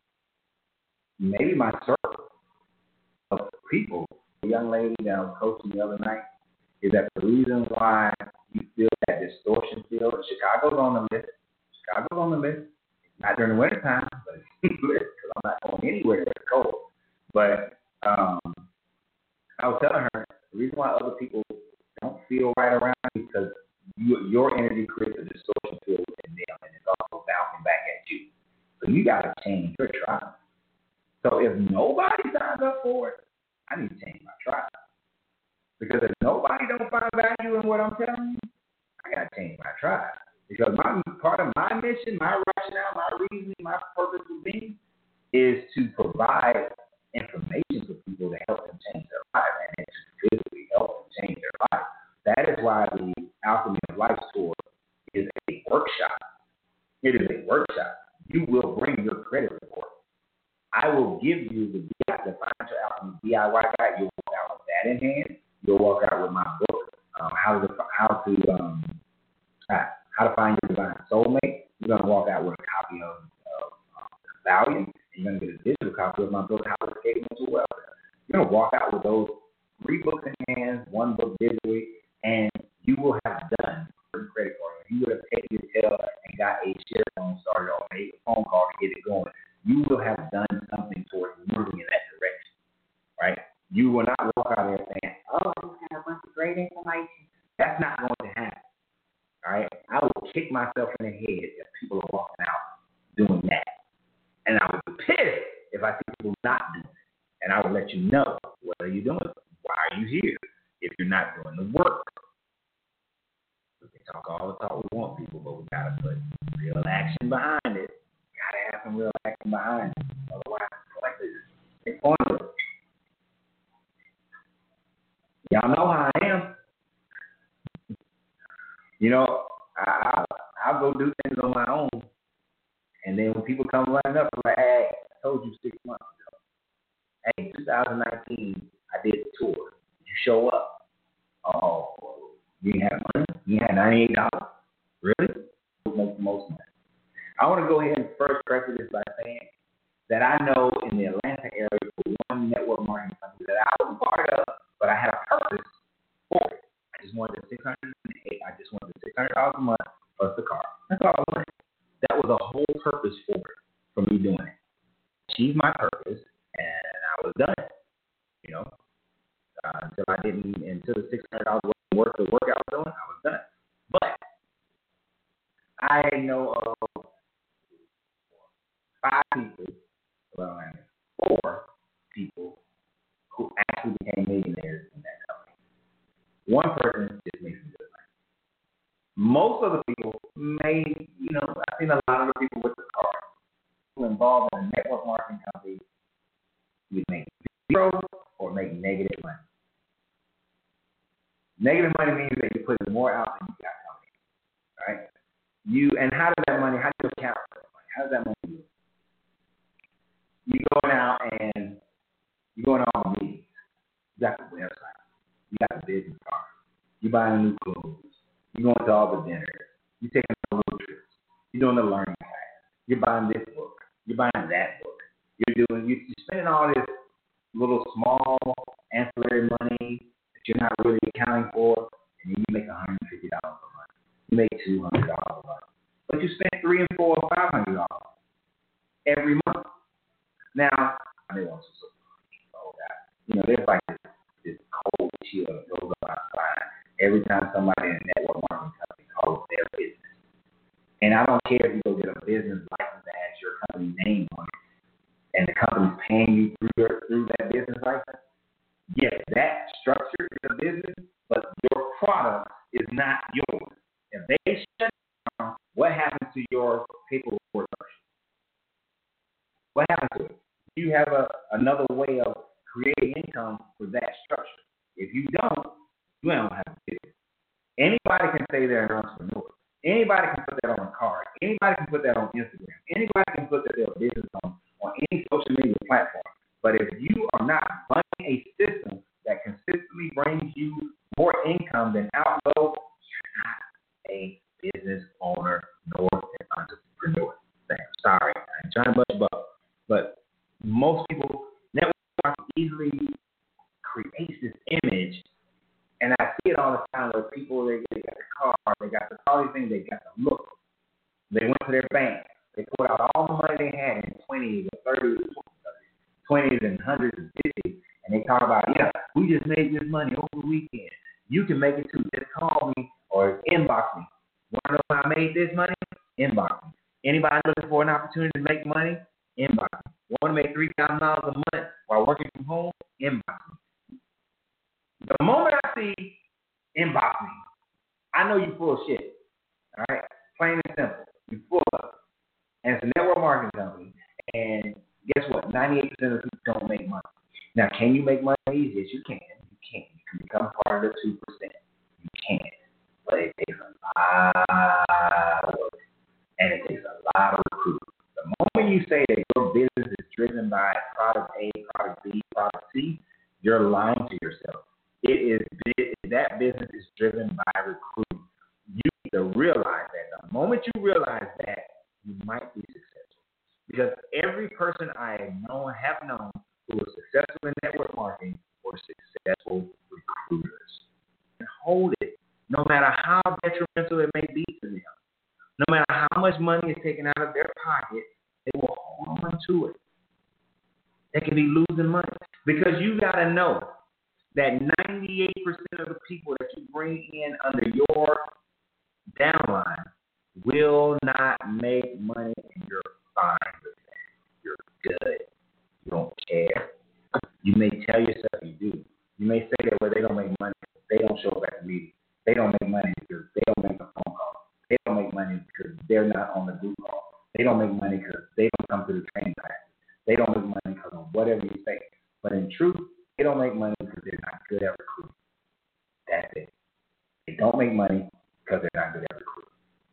Maybe my circle of people, the young lady that I was coaching the other night, is that the reason why you feel that distortion feel. Chicago's on the list. Chicago's on the list. Not during the winter time, but it's on the list because I'm not going anywhere where it's cold. But um, I was telling her the reason why other people don't feel right around you is because you, your energy creates a distortion field within them, and it's also bouncing back at you. So you got to change your tribe. So if nobody signs up for it, I need to change my tribe. Because if nobody don't find value in what I'm telling you, I got to change my tribe. Because my part of my mission, my rationale, my reasoning, my purpose of being is to provide information for people to help them change their life and to physically help them change their life. That is why the Alchemy of Life tour is a workshop. It is a workshop. You will bring your credit report. I will give you the, the Financial Alchemy D I Y guide. You'll walk out with that in hand. You'll walk out with my book, um, how to how to um, how to find your divine soulmate. You're gonna walk out with a copy of, of um, Stallion. You're gonna get a digital copy of my book, How to Escape Mental Welfare. You're gonna walk out with those three books in hand, one book digitally, and you will have done certain credit card. You would have taken your tail and got a share phone started or made a phone call to get it going. You will have done something towards moving in that direction, right? You will not walk out there saying, oh, I just got a bunch of great information. That's not going to happen. All right, I will kick myself in the head if people are walking out doing that, and I would be pissed if I see people not doing it. And I would let you know, what are you doing? Why are you here? If you're not doing the work, we can talk all the talk we want, people, but we gotta put real action behind it. Gotta have some real action behind it. Otherwise, it's like this. It's pointless. Y'all know how I am. You know, I, I, I'll go do things on my own. And then when people come running up, I'm like, hey, I told you six months ago. Hey, twenty nineteen, I did the tour. Did you show up? Oh, you didn't have money? You had ninety-eight dollars. Really? Who makes the most money? I want to go ahead and first preface this by saying that I know in the Atlanta area for one network marketing company that I was a part of, but I had a purpose for it. I just wanted the six hundred eight. I just wanted the six hundred dollars a month plus the car. That's all I wanted. That was the whole purpose for it, for me doing it. Achieved my purpose, and I was done. You know, uh, until I didn't, until the six hundred dollars wasn't worth the work I was doing, I was done. But I know of five people, well, four people who actually became millionaires in that company. One person just makes some good money. Most of the people may, you know, I've seen a lot of the people with the car who involved in a network marketing company would make zero or make negative money. Negative money means that you put more out than you got coming in, right? You, and how does that money, how do you account for that money? How does that money do? You going out and you going to all the meetings. You got the website. You got the business card. You buying new clothes. You going to all the dinners. You taking all the trips. You're doing the learning class. You're buying this book. You're buying that book. You're doing. You, you're spending all this little small ancillary money that you're not really accounting for, and then you make one hundred fifty dollars a month. You make two hundred dollars a month, but you spend three and four or five hundred dollars every month. Now, I don't want to so oh God, you know, there's like this, this cold chill that goes up outside every time somebody in a network marketing company calls their business. And I don't care if you go get a business license that has your company name on it, and the company's paying you through your, through that business license. Yes, that structure is a business, but your product is not yours. If they shut down, what happens to your paperwork? What happens to it? You have a, another way of creating income for that structure. If you don't, you don't have a business. Anybody can say they're an entrepreneur. Anybody can put that on a card. Anybody can put that on Instagram. Anybody can put that their business on, on any social media platform. But if you are not running a system that consistently brings you more income than outgo, you're not a business owner nor an entrepreneur. Sorry, I'm trying to brush up, but most people, network marketing easily creates this image, and I see it all the time where people, they, they got the car, they got the, all these things, they got the look. They went to their bank, they pulled out all the money they had in twenties or thirties, twenties and hundreds and fifties, and they talk about, yeah, we just made this money over the weekend. You can make it too. Just call me or inbox me. Want to know how I made this money? Inbox me. Anybody looking for an opportunity to make money? Inbox me. Want to make three thousand dollars a month while working from home? Inbox me. The moment I see inbox me, I know you're full of shit. All right? Plain and simple. You're full of it. And it's a network marketing company. And guess what? ninety-eight percent of people don't make money. Now, can you make money? Yes, you can. You can. You can become part of the two percent. You can. But it takes a lot of work. And it takes a lot of recruiting. The moment you say that your business is driven by product A, product B, product C, you're lying to yourself. It is that business is driven by recruiting. You need to realize that. The moment you realize that, you might be successful. Because every person I know have known who was successful in network marketing were successful recruiters. And hold it, no matter how detrimental it may be to them. No matter how much money is taken out of their pocket, they will hold on to it. They can be losing money. Because you got to know that ninety-eight percent of the people that you bring in under your downline will not make money, and you're fine with that. You're good. You don't care. You may tell yourself you do. You may say that, well, they don't make money. They don't show up at the meeting. They don't make money because they don't make a phone call. They don't make money because they're not on the group call. They don't make money because they don't come to the training class. They don't make money because of whatever you say. But in truth, they don't make money because they're not good at recruiting. That's it. They don't make money because they're not good at recruiting.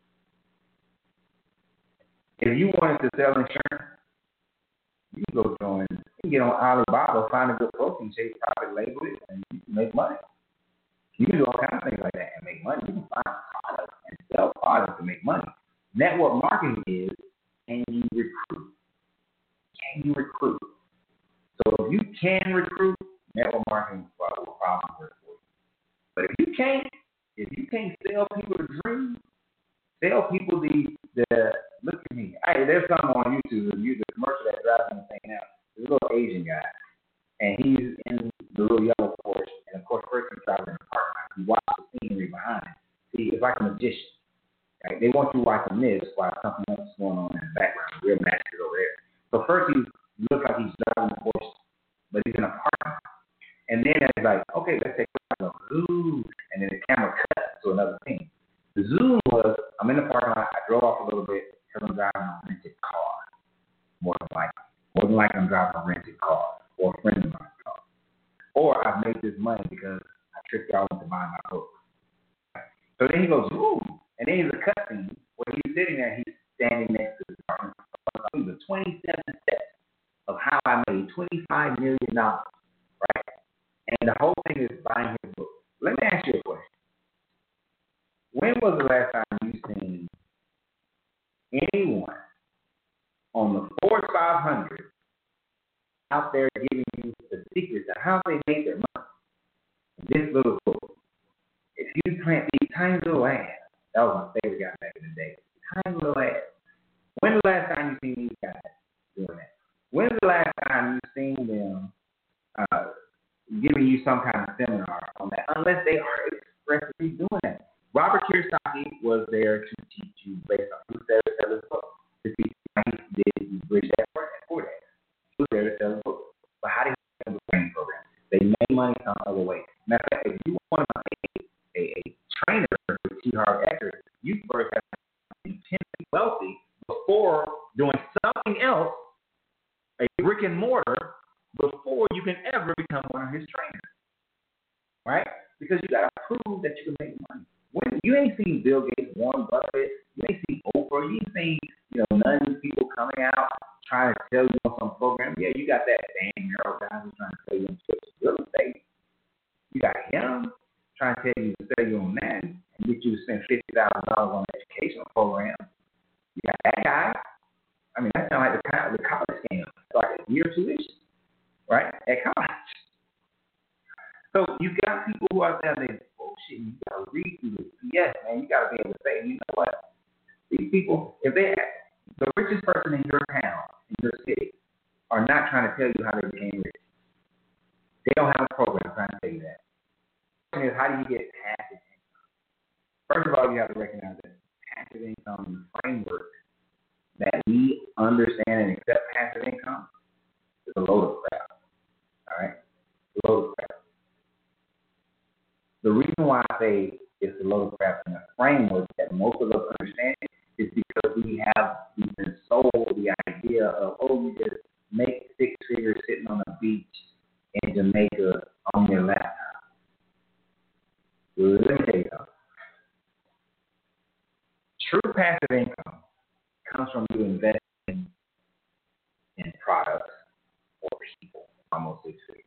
If you wanted to sell insurance, you can go join, you can get on Alibaba, find a good protein shake, private label it, and you can make money. You can do all kinds of things like that and make money. You can find products and sell products to make money. Network marketing is, can you recruit? Can you recruit? So if you can recruit, network marketing will probably work for you. But if you can't, if you can't sell people the dream, sell people the, the look at me. Hey, there's something on YouTube, you the commercial that drives me insane now. There's a little Asian guy, and he's in the little yellow Porsche, and of course, first he drives in the parking lot. You watch the scenery behind. See, it's like a magician. Right? They want you watching this while something else is going on in the background. Real magic over there. So first he looks like he's driving the Porsche, but he's in a parking lot. And then it's like, okay, let's take a zoom, and then the camera cuts to another scene. The zoom was, I'm in the parking lot, I drove off a little bit because I'm driving a rented car. More than likely. More than likely I'm driving a rented car or a friend of mine's car. Or I've made this money because I tricked y'all into buying my book. So then he goes, ooh, and then he's a cutscene where he's sitting there, he's standing next to the car. It was twenty-seven steps of how I made twenty-five million dollars, right? And the whole thing is buying his book. Let me ask you a question. When was the last time you seen anyone on the Forbes five hundred out there giving you the secrets of how they made their money? This little book. If you plant these tiny little ads, that was my favorite guy back in the day. Tiny little ads. When's the last time you seen these guys doing that? When's the last time you seen them uh, giving you some kind of seminar on that? Unless they are expressly doing that. Robert Kiyosaki was there to teach you based on who said to sell his book. To teach you how he did bridge that for that. He was there to sell his book. But how did he sell the training program? They made money some other way. Matter of fact, if you want to be a, a trainer with T. Harv Eker, you first have to be independently wealthy before doing something else, a brick and mortar, before you can ever become one of his trainers. Right? Because you got to prove that you can make money. When you ain't seen Bill Gates, Warren Buffett, you ain't seen Oprah, you ain't seen, you know, none of these people coming out trying to tell you on some program. Yeah, you got that Dan Merrill guy who's trying to tell you on real estate. You got him trying to tell you to sell you on that and get you to spend fifty thousand dollars on an educational program. You got that guy. I mean, that sounds like the kind of the college scam. It's like a year tuition, right? At college. So you got people who are out there, bullshit, you gotta read through this. Yes, man, you gotta be able to say, you know what? These people, if they the richest person in your town, in your city, are not trying to tell you how they became rich. They don't have a program trying to tell you that. The question is, how do you get passive income? First of all, you have to recognize that passive income framework that we understand and accept passive income is a load of crap. All right? A load of crap. The reason why I say it's a load of crap in a framework that most of us understand is because we have we've been sold the idea of, oh, you just make six figures sitting on a beach in Jamaica on your laptop. Well, let me tell you something. True passive income comes from you investing in products or people, almost six figures.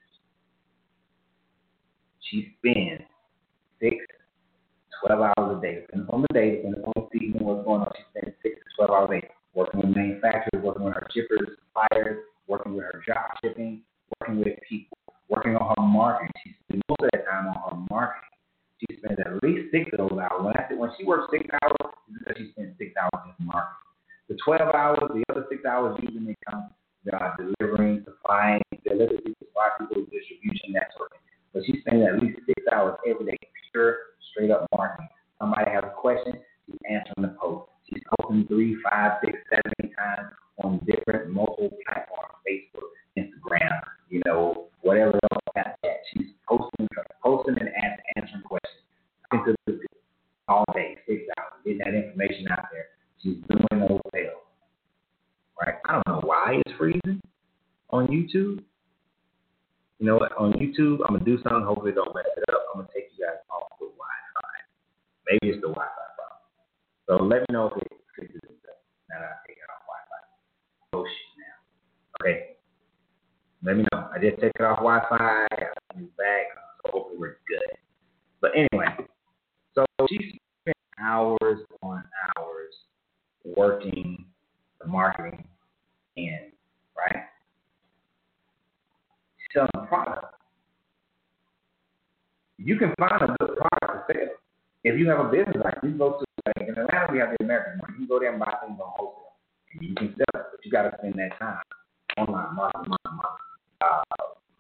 She spends six, twelve hours a day, depending on the day, depending on the season, what's going on. She spends six to twelve hours a day working with manufacturers, working with her shippers, suppliers, working with her drop shipping, working with people, working on her marketing. She spends most of that time on her marketing. She spends at least six of those hours. When, I, when she works six hours, it's because she spends six hours in marketing. The twelve hours, the other six hours usually come uh, delivering, supplying, delivering, supply people, distribution, that sort of thing. But she spends at least six hours every day, pure, straight up marketing. Somebody has a question, she answering the post. She's posting three, five, six, seven, eight times on different mobile platforms, Facebook, Instagram, you know, whatever else like that. She's posting, posting and answering questions. Into the all day, six hours, getting that information out there. She's doing those sales. Right? I don't know why it's freezing on YouTube. You know what? On YouTube, I'm gonna do something. Hopefully, don't mess it up. I'm gonna take you guys off the Wi-Fi. Maybe it's the Wi-Fi problem. So let me know if it fixes itself. Now that I take it off Wi-Fi. Oh shit! Now, okay. Let me know. I just take it off Wi-Fi. I'm back. So hopefully we're good. But anyway, so she spent hours on hours working the marketing end, right? Selling a product. You can find a good product to sell. If you have a business, like you go to, like in Atlanta, we have the American one. You can go there and buy things on wholesale. And you can sell it, but you got to spend that time online marketing, marketing, marketing. Uh,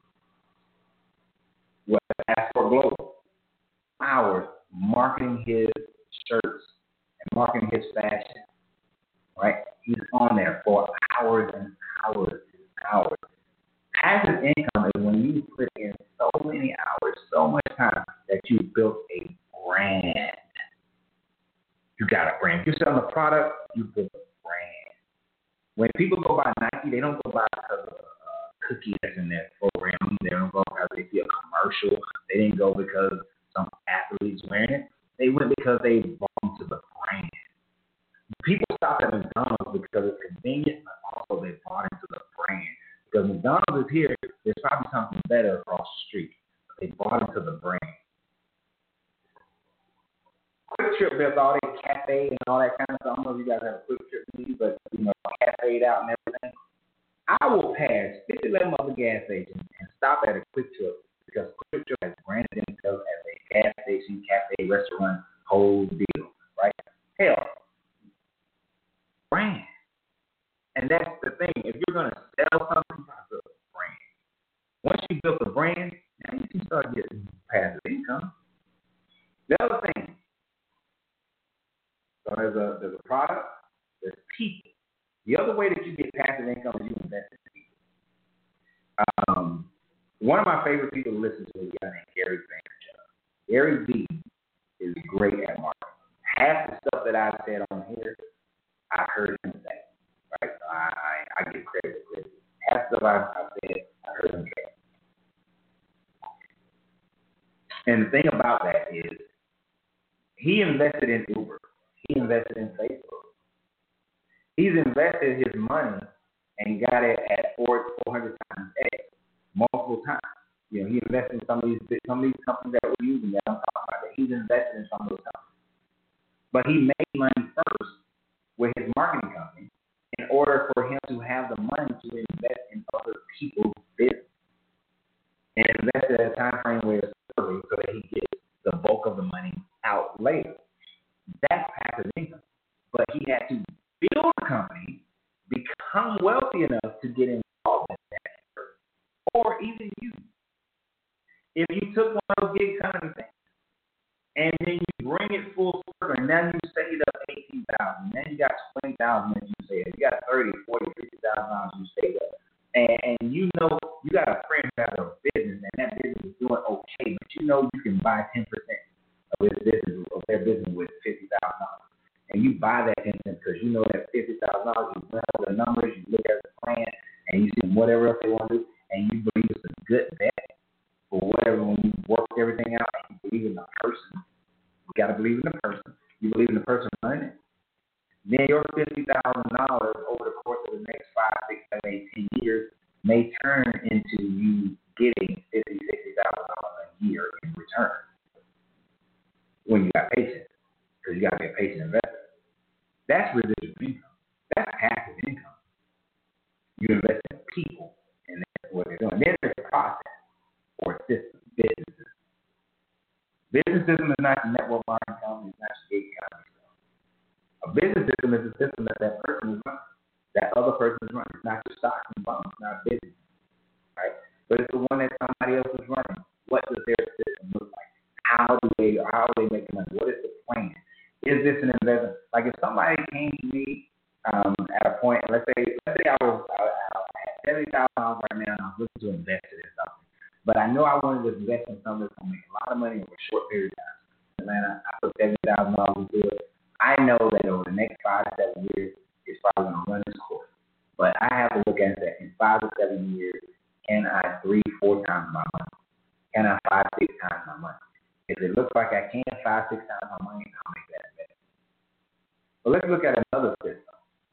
what as for Global, hours marketing his shirts and marketing his fashion, right? He's on there for hours and hours and hours. Passive income is when you put in so many hours, so much time that you built a brand. You got a brand. If you're selling a product, you built a brand. When people go buy Nike, they don't go buy because of a cookie that's in their program. They don't go because they see a commercial. They didn't go because some athlete's wearing it. They went because they bought into the brand. People stop at McDonald's because it's convenient, but also they bought into the brand. Because McDonald's is here, there's probably something better across the street. They bought into the brand. Quick Trip does all that cafe and all that kind of stuff. I don't know if you guys have a Quick Trip needs, but you know, cafe'd out and everything. I will pass fifty eleven other gas stations and stop at a Quick Trip because Quick Trip has branded themselves as a gas station, cafe, restaurant, whole deal, right? Hell, brand. And that's the thing. If you're going to sell something, you got to build a brand. Once you build a brand, now you can start getting passive income. The other thing, so there's a, there's a product, there's people. The other way that you get passive income is you invest in people. Um, one of my favorite people to listen to is a guy named Gary Vaynerchuk. Gary V is great at marketing. Half the stuff that I've said on here, I heard him say. Right? So I, I, I give credit to credit. Half the stuff I've, I've said, I heard him say. And the thing about that is, he invested in Uber. He invested in Facebook. He's invested his money and got it at four hundred times X multiple times. You know, he invested in some of these some of these companies that we're using that I'm talking about. That he's invested in some of those companies. But he made money first with his marketing company in order for him to have the money to invest in other people's business. And invest at a time frame where it's early so that he gets the bulk of the money out later. That's passive income. But he had to build a company, become wealthy enough to get involved in that first. Or even you. If you took one of those gig economy things and then you bring it full circle and now you saved up eighteen thousand dollars, now you got twenty thousand dollars that you saved, you got thirty, forty, fifty thousand dollars you saved up. And, and you know, you got a friend who has a business and that business is doing okay, but you know you can buy ten percent of his business, of their business with fifty thousand dollars. And you buy that ten percent because you know that fifty thousand dollars, you run over the numbers, you look at the plan, and you see whatever else they want to do, and you believe it's a good bet for whatever, when you work everything out, and you believe in the person. You got to believe in the person. You believe in the person running it. Then your fifty thousand dollars over the course of the next five, six, seven, eight, ten years may turn into you getting fifty, sixty thousand dollars a year in return when you got patience, because you got to be a patient investor. That's residual income. That's passive income. You invest in people, and that's what they're doing. Then there's a process or system, businesses. Business system is not the network marketing company, it's not the gig economy. A business system is a system that that person is running, that other person is running. It's not your stocks and bonds, it's not business, right? But it's the one that somebody else is running. What does their system look like? How do they, how do they make money? What is the plan? is this an investment? Like if somebody came to me um, at a point, let's say, let's say I was I, I had seventy thousand dollars right now, and I was looking to invest it in something, but I know I wanted to invest in something that's going to make a lot of money over a short period of time. Atlanta, I put seventy thousand dollars into it. I know that over the next five to seven years, it's probably going to run its course. But I have to look at that in five to seven years, can I three, four times my money? Can I five, six times my money? If it looks like I can five, six times my money, I'll make that investment. But let's look at another system.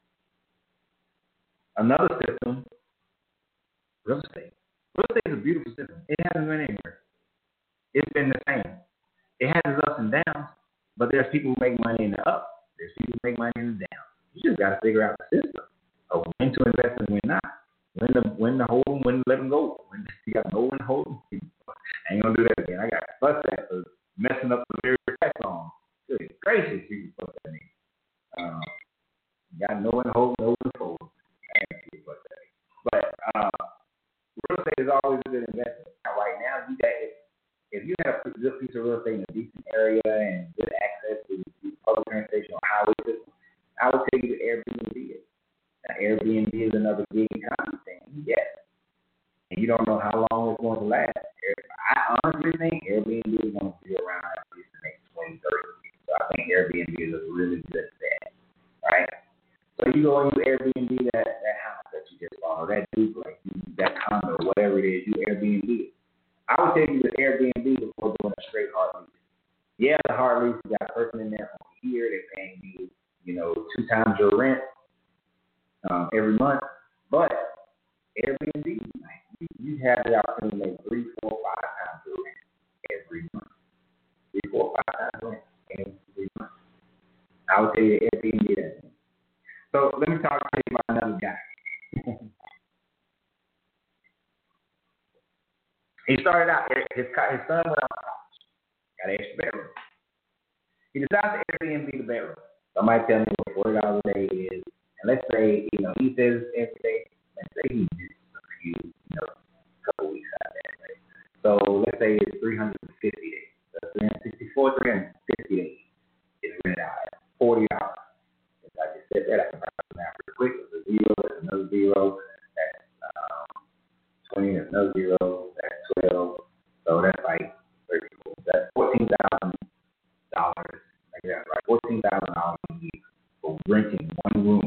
Another system, real estate. Real estate is a beautiful system. It hasn't been anywhere. It's been the same. It has its ups and downs, but there's people who make money in the up. There's people who make money in the down. You just got to figure out the system of when to invest and when not. When to when to hold them, when to let them go. When you got to know when to hold them. I ain't gonna do that again. I got to fuss that for messing up the very tax on. Good gracious, you can fuss that name. Um, you got to know when to hold, know when to fold. I ain't gonna fuss that name. But uh, real estate is always a good investment. Now, right now, you got if, if you had a good piece of real estate in a decent area and good access to public transportation or highway system, I would tell you to Airbnb it. Now, Airbnb is another gig economy thing, yes. And you don't know how long it's going to last. I honestly think Airbnb is going to be around at least the next twenty, thirty years. So I think Airbnb is a really good bet, right? So you go and you Airbnb that, that house that you just bought, or that duplex, that condo, whatever it is, you Airbnb it. I would take you to Airbnb before doing a straight hard lease. Yeah, the hard lease, you got a person in there for a year, they're paying you, you know, two times your rent um, every month. But Airbnb, like, you, you have the opportunity to make three, four, five times your rent every month. Three, four, five times your rent every month. I would tell you to Airbnb that. So let me talk to you about another guy. He started out, his, his son went out to college, got an extra bedroom. He decides to Airbnb the bedroom. Somebody tell me what forty dollars a day is. And let's say, you know, he says every day, let's say he misses a few, you know, a couple weeks out of that. Right? So let's say it's three hundred fifty days. So three hundred sixty-four, three hundred fifty days is rented out at forty dollars. If I just said that, I can probably do that pretty quick. It's a zero, that's another zero, that's um, twenty, that's another zero, that's twelve. So that's like thirty-four. That's fourteen thousand dollars. Like that, right? fourteen thousand dollars a year for renting one room.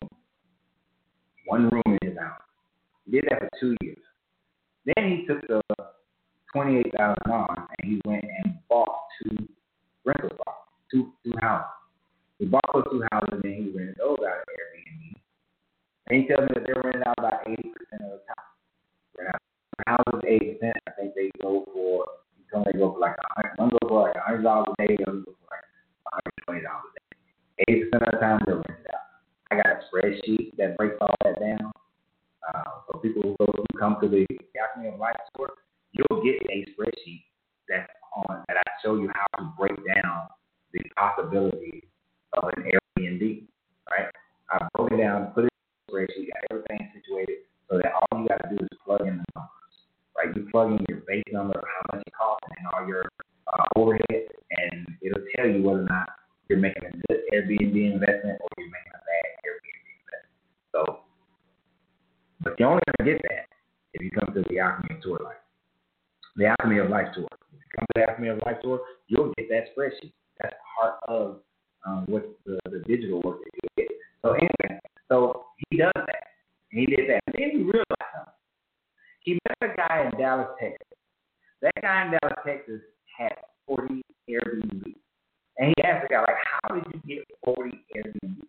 One room in his house. He did that for two years. Then he took the twenty-eight thousand dollars and he went and bought two rental properties, two, two houses. He bought those two houses and then he rented those out of Airbnb. And he tells me that they're rented out about eighty percent of the time. Rent out houses eighty percent. I think they go for, some they go for like a hundred, one go for like a hundred dollars a day, the other go for like one hundred twenty dollars a day. eighty percent of the time they're rented out. I got a spreadsheet that breaks all that down. Uh, so people who go who come to the Alchemy of Life tour, you'll get a spreadsheet that's on that I show you how to break down the possibilities of an Airbnb. Right? I broke it down, put it in a spreadsheet, got everything situated so that all you got to do is plug in the numbers. Right? You plug in your base number, how much it costs, and all your uh, overhead, and it'll tell you whether or not you're making a good Airbnb investment or you're making a bad Airbnb investment. So, but you're only going to get that if you come to the Alchemy of Tour Life. The Alchemy of Life tour. If you come to the Alchemy of Life tour, you'll get that spreadsheet. That's part of um, what the, the digital work that you get. So anyway, so he does that. And he did that. And then he realized something. He met a guy in Dallas, Texas. That guy in Dallas, Texas had forty Airbnbs. And he asked the guy, like, how did you get forty Airbnbs?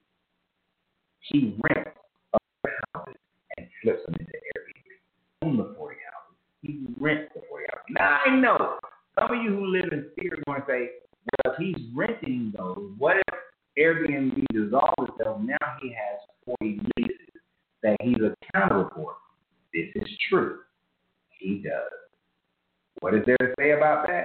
He rents other houses and flips them into Airbnb. On the forty houses. He rents the forty houses. Now, I know some of you who live in fear are going to say, well, if he's renting those, what if Airbnb dissolves itself? Now he has forty leases that he's accountable for. This is true. He does. What is there to say about that?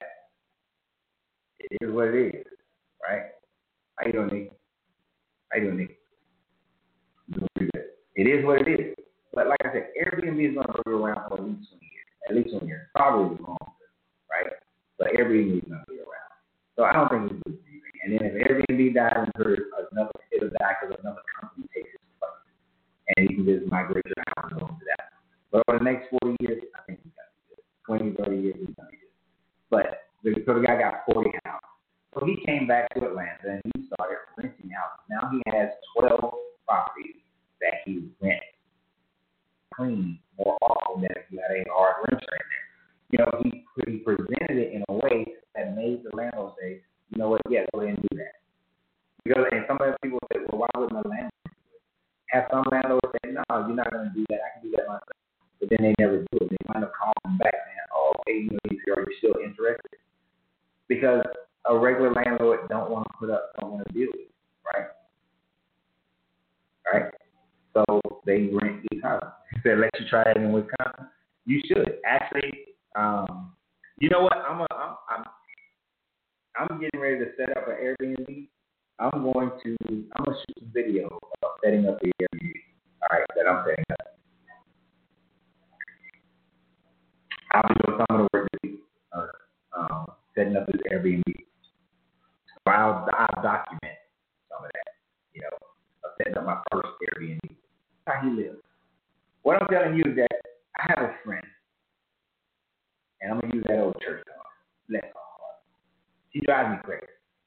It is what it is. Right? How you doing, Nick? How you doing, Nick? Doing pretty good. It is what it is. But like I said, Airbnb is going to be around for at least twenty years. At least twenty years. Probably longer, right? But Airbnb is going to be around. So I don't think it's good. And then if Airbnb Airbnb dies and her, another it'll die because another company takes its place, and you can just migrate your house over to that. But over the next forty years, I think he's got to be good. twenty, thirty years, he's going to be good. But the, so the guy got forty houses. So he came back to Atlanta and he started renting houses. Now he has twelve properties that he rents clean more often than if you had a hard renter in there. You know, he, he presented it in a way that made the landlord say, you know what, yeah, go ahead and do that. Because, and some other people say, well, why wouldn't a landlord do it? Have some landlords say, no, you're not going to do that. I can do that myself. But then they never do it. They wind up calling them back saying, oh, okay, you know, if you're still interested. Because a regular landlord don't want to put up, don't want to deal with it, right? Right? So they rent these houses. They let you try it in Wisconsin. You should. Actually, um, you know what? I'm, a, I'm, I'm I'm getting ready to set up an Airbnb. I'm going to I'm gonna shoot some video of setting up the Airbnb. All right, that I'm setting up. I'll be doing some of the work this week, uh, um, setting up this Airbnb. So I'll, I'll document some of that, you know, of setting up my first Airbnb. How he lives. What I'm telling you is that I have a friend, and I'm gonna use that old church song. Bless her heart. She drives me crazy.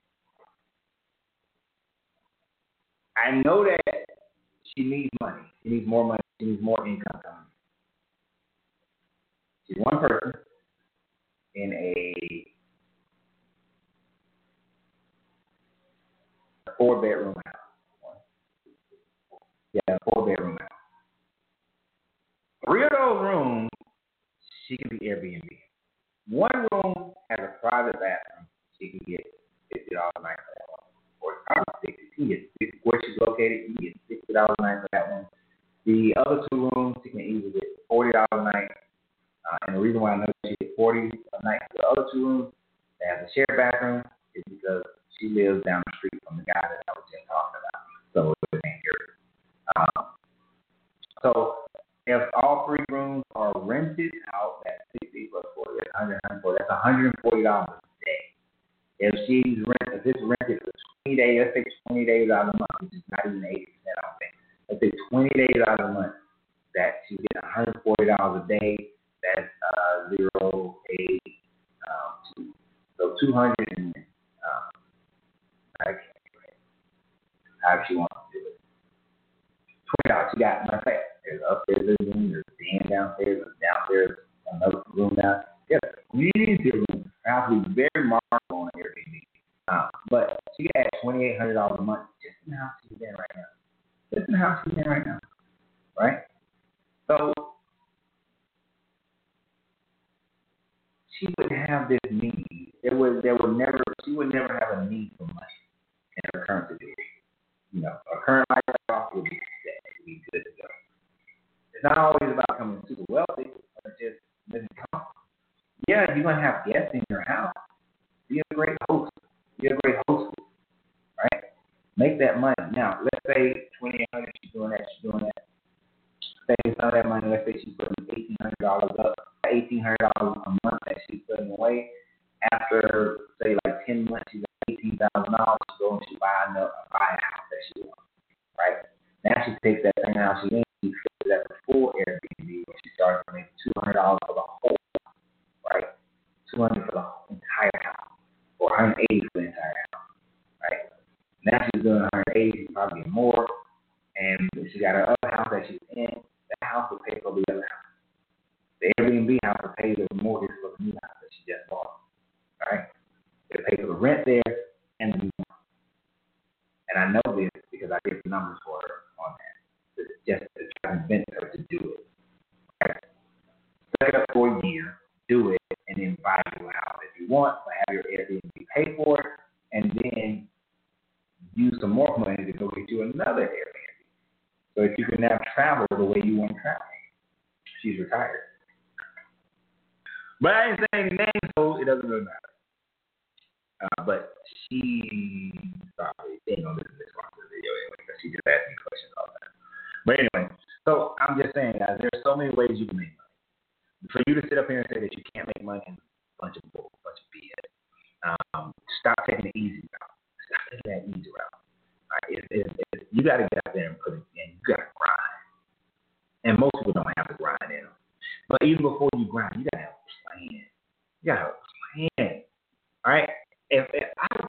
I know that she needs money. She needs more money. She needs more income coming. She's one person in a four bedroom house. Yeah, a four bedroom house. Three of those rooms, she can be Airbnb. One room has a private bathroom. She can get fifty dollars a night for that one. Or probably sixty. She can get sixty. Where she's located, you can get sixty dollars a night for that one. The other two rooms, she can easily get forty dollars a night. Uh, and the reason why I know she gets forty a night for the other two rooms that have a shared bathroom is because she lives down the street from the guy that I was just talking about. So it ain't here. Um, so if all three rooms are rented out, that's sixty plus forty, that's one hundred forty. That's one hundred forty dollars a day. If she's rent, if it's rented for twenty days, let's say twenty days out of the month, which is not even eighty percent, I don't think. Let's say twenty days out of the month that she gets one hundred forty dollars a day. That's uh, zero eight um, two. So two hundred and um, I can't do it. How she wants to do it. Twenty dollars. She got my fact. There's upstairs living room. There's den downstairs. There's downstairs another room down. Yeah, community room. House will be very marketable on Airbnb. Um, but she got twenty eight hundred dollars a month just in the house she's in right now. Just in the house she's in right now, right? So she wouldn't have this need. There was, there would never, she would never have a need for money in her current situation. You know, her current lifestyle would be set. It would be good to go. It's not always about becoming super wealthy or just living comfortable. Yeah, you're gonna have guests in your house. Be a great host. Be a great host, right? Make that money. Now, let's say twenty eight hundred. She's doing that. She's doing that. Say some of that money. Let's say she's putting eighteen hundred dollars up. Eighteen hundred dollars a month that she's putting away. After say like ten months, she's got eighteen thousand dollars. She goes and she buy another buy a house that she wants. Right? Now she takes that same house she in. She fixes that for full Airbnb. Where she starts to make two hundred dollars for the whole house. Right? Two hundred for the entire house. Or one hundred eighty for the entire house. Right? Now she's doing one hundred eighty, she's probably getting more. And she got her other house that she's in. That house will pay for the other house. The Airbnb house will pay the mortgage for the new house that she just bought. Right? It'll pay for the rent there and the new house. And I know this because I get the numbers for her on that. It's just to try to convince her to do it. Right? Set it up for a year, do it, and then buy you out if you want, but have your Airbnb pay for it, and then use some more money to go get you another Airbnb. So if you can now travel the way you want to travel. She's retired. But I ain't saying any names, so it doesn't really matter. Uh, but she probably ain't gonna listen to this part of the video anyway, because she just asks me questions all the time. But anyway, so I'm just saying, guys, there's so many ways you can make money. For you to sit up here and say that you can't make money is a bunch of bull, a bunch of B S. Um, stop taking the easy route. Stop taking that easy You got to get out there and put it in. You got to grind. And most people don't have to grind in them. But even before you grind, you got to have a plan. You got to have a plan. All right? If, if I,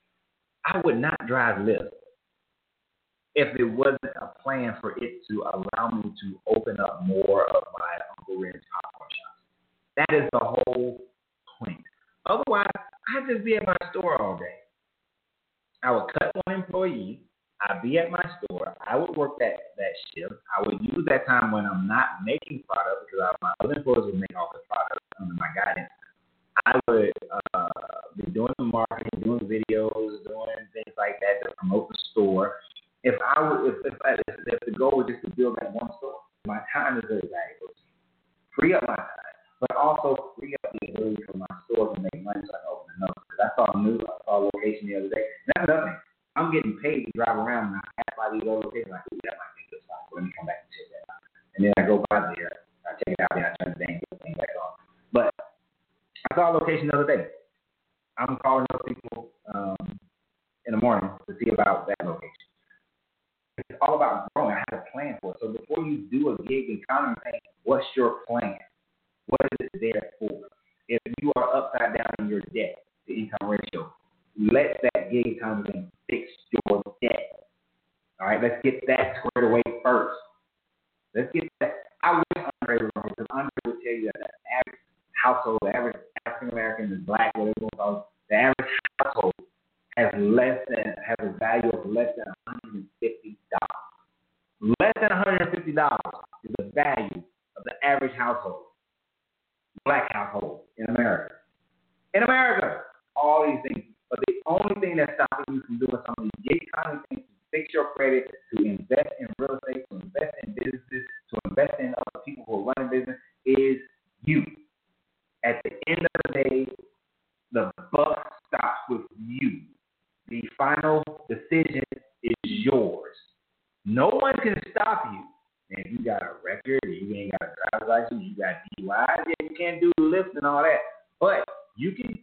I would not drive Lyft if it wasn't a plan for it to allow me to open up more of my Uncle Ren's popcorn shops. That is the whole point. Otherwise, I'd just be at my store all day. I would cut one employee. I'd be at my store. I would work that, that shift. I would use that time when I'm not making product because I, my other employees would make all the product under my guidance. I would uh, be doing the marketing, doing videos, doing things like that to promote the store. If I would, if, if, I, if the goal was just to build that one store, my time is very valuable. Free up my time, but also free up the ability for my store to make money so I can open another. Because I saw a new, I saw a location the other day. And that's another thing. I'm getting paid to drive around and I pass by these other locations like, ooh, that might be a good spot. So let me come back and check that out. And then I go by there, I check it out, and I turn the dang good thing back on. But I saw a location the other day. I'm calling those people um, in the morning to see about that location. It's all about growing. I have a plan for it. So before you do a gig economy thing, what's your plan? What is it there for? If you are upside down in your debt, the income ratio, let that gig economy thing fix your debt. All right, let's get that squared away first. Let's get that. I wish Andre was on here because Andre would tell you that the average household, the average African American, the black, whatever you want to call it, the average household has less than has a value of less than one hundred fifty dollars. Less than one hundred fifty dollars is the value of the average household, black household in America. In America, all these things. But the only thing that's stopping you from doing some of these gig economy things to fix your credit, to invest in real estate, to invest in businesses, to invest in other people who are running business is you. At the end of the day, the buck stops with you. The final decision is yours. No one can stop you. And if you got a record, you ain't got a driver's license, you got D U Is, yeah, you can't do the lift and all that. But you can,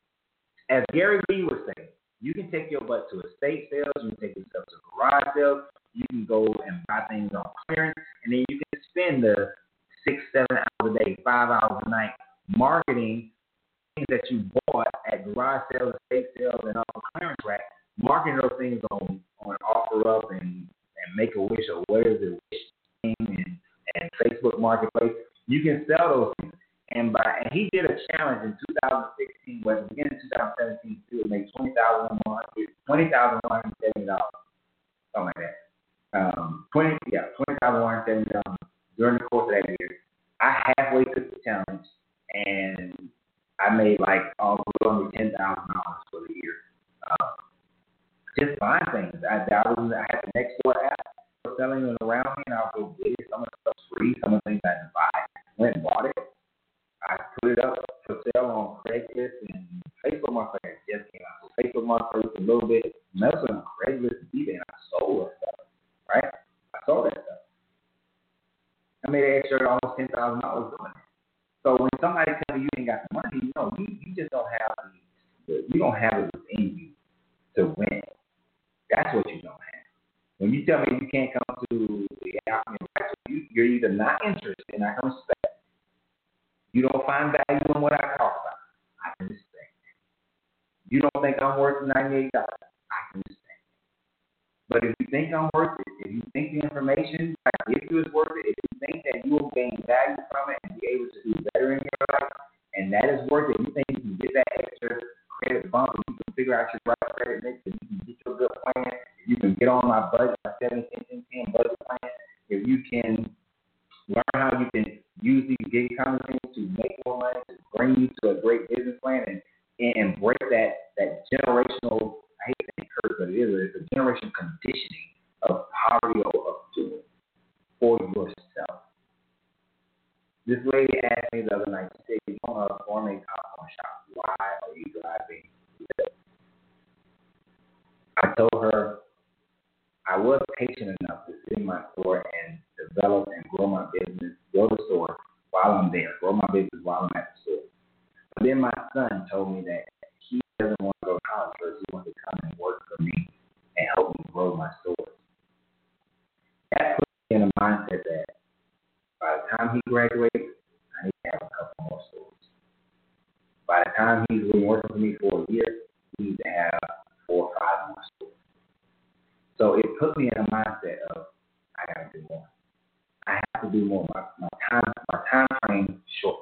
as Gary Vee was saying, you can take your butt to estate sales, you can take yourself to garage sales, you can go and buy things on clearance, and then you can spend the six, seven hours a day, five hours a night marketing things that you bought at garage sales, estate sales, and on clearance rack, marketing those things on, on OfferUp and, and Make-A-Wish or whatever it is, and, and Facebook Marketplace. You can sell those things. And by and he did a challenge in two thousand sixteen, where at the beginning of two thousand seventeen, he would make twenty thousand one hundred seventy dollars, something like that. Um, twenty, yeah, twenty thousand one hundred seventy dollars during the course of that year. I halfway took the challenge, and I made like almost under ten thousand dollars for the year. Uh, just buying things. I, I, was, I had the next door app for selling it around me, and I would go get it. Some of the stuff's free. Some of the things I had to buy. Went and bought it. I put it up for sale on Craigslist and Facebook Marketplace just came out. So Facebook Marketplace a little bit, messing on Craigslist and eBay, and I sold that stuff, right? I sold that stuff. I made an extra almost ten thousand dollars doing it. So when somebody tells you you ain't got the money, you know, you, you just don't have the, you don't have it within you to win. That's what you don't have. When you tell me you can't come to the outcome, you, you're either not interested, and I can respect. You don't find value in what I talk about. I can respect that. You don't think I'm worth ninety-eight dollars. I can respect that. But if you think I'm worth it, if you think the information I give you is worth it, if you think that you will gain value from it and be able to do better in your life, and that is worth it, you think you can get that extra credit bump, and you can figure out your right credit mix, and you can get your good plan, if you can get on my budget, my seven ten ten budget plan, if you can learn how you can use these gig economy things to make more money, to bring you to a great business plan, and, and break that, that generational, I hate to say curse, but it is, it's a generation conditioning of poverty or of doing for yourself. This lady asked me the other night, she said, you want to form a popcorn shop. Why are you driving this? I told her I was patient enough to sit in my store and develop and grow my business, grow the store while I'm there, grow my business while I'm at the store. But then my son told me that he doesn't want to go to college first. He wants to come and work for me and help me grow my store. in a mindset that by the time he graduates, I need to have a couple more stores. By the time he's been working for me for a year, he needs to have four or five more stores. So it put me in a mindset of I gotta do more. I have to do more. My, my time, my time frame is short.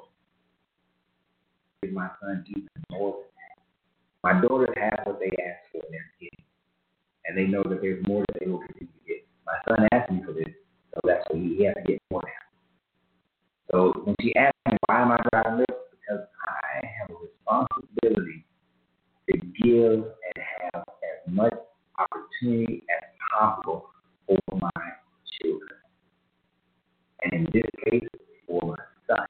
Give my son even more than that. My daughters have what they ask for in their kids, and they know that there's more that they will continue to get. My son asked me for this, so that's what he, he has to get more now. So when she asked me why am I driving Lyft, because I have a responsibility to give and have as much opportunity as possible for my children. And in this case, for my son.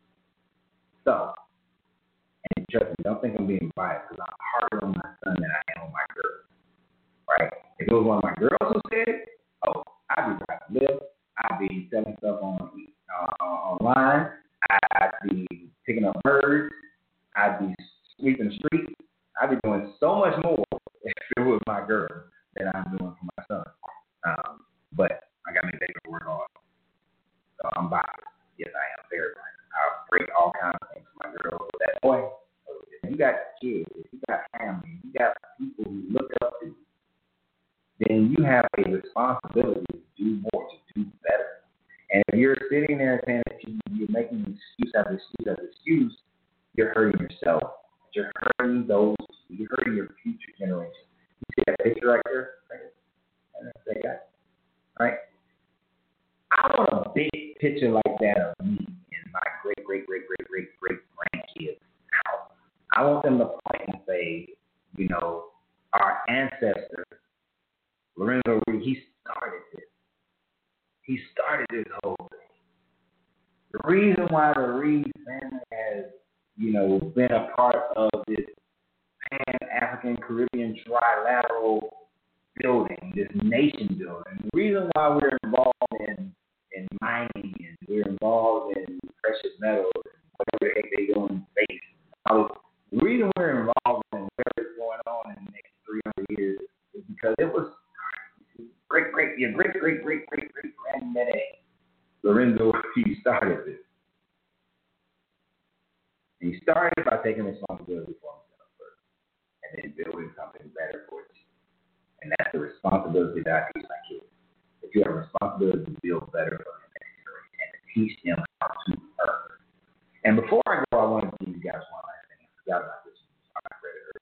So, and trust me, don't think I'm being biased because I'm harder on my son than I am on my girl. Right? If it was one of my girls who said it, oh, I'd be driving Lyft, I'd be selling stuff on uh, online, I'd be picking up birds, I'd be sweeping the streets, I'd be doing so much more if it was my girl than I'm doing for my son. Um, but I got to make that work hard. So I'm biased. Yes, I am very biased. I'll break all kinds of things for my girl. But that boy, if you got kids, if you got family, if you got people who look up to you, then you have a responsibility to do more, to do better. And if you're sitting there saying that you, you're making excuse after excuse after excuse, you're hurting yourself. You're hurting those, you're hurting your future generation. You see that picture right there? And that's that guy. Right? I want a big picture like that of me and my great, great, great, great, great, great grandkids' house. I want them to point and say, you know, our ancestor, Lorenzo Reed, he started this. He started this whole thing. The reason why the Reed family has, you know, been a part of this Pan-African Caribbean trilateral building, this nation building, the reason why we're involved in in mining and we're involved in precious metals and whatever the heck they do in space. The reason we're involved in whatever's going on in the next three hundred years is because it was great, great, your great, great, great, great, great granddaddy Lorenzo, he started this. And he started by taking responsibility for himself first and then building something better for you. And that's the responsibility that I teach my kids. If you have a responsibility to build better for the next generation and to teach them how to earn. And before I go, I want to give you guys one last thing. I forgot about this one.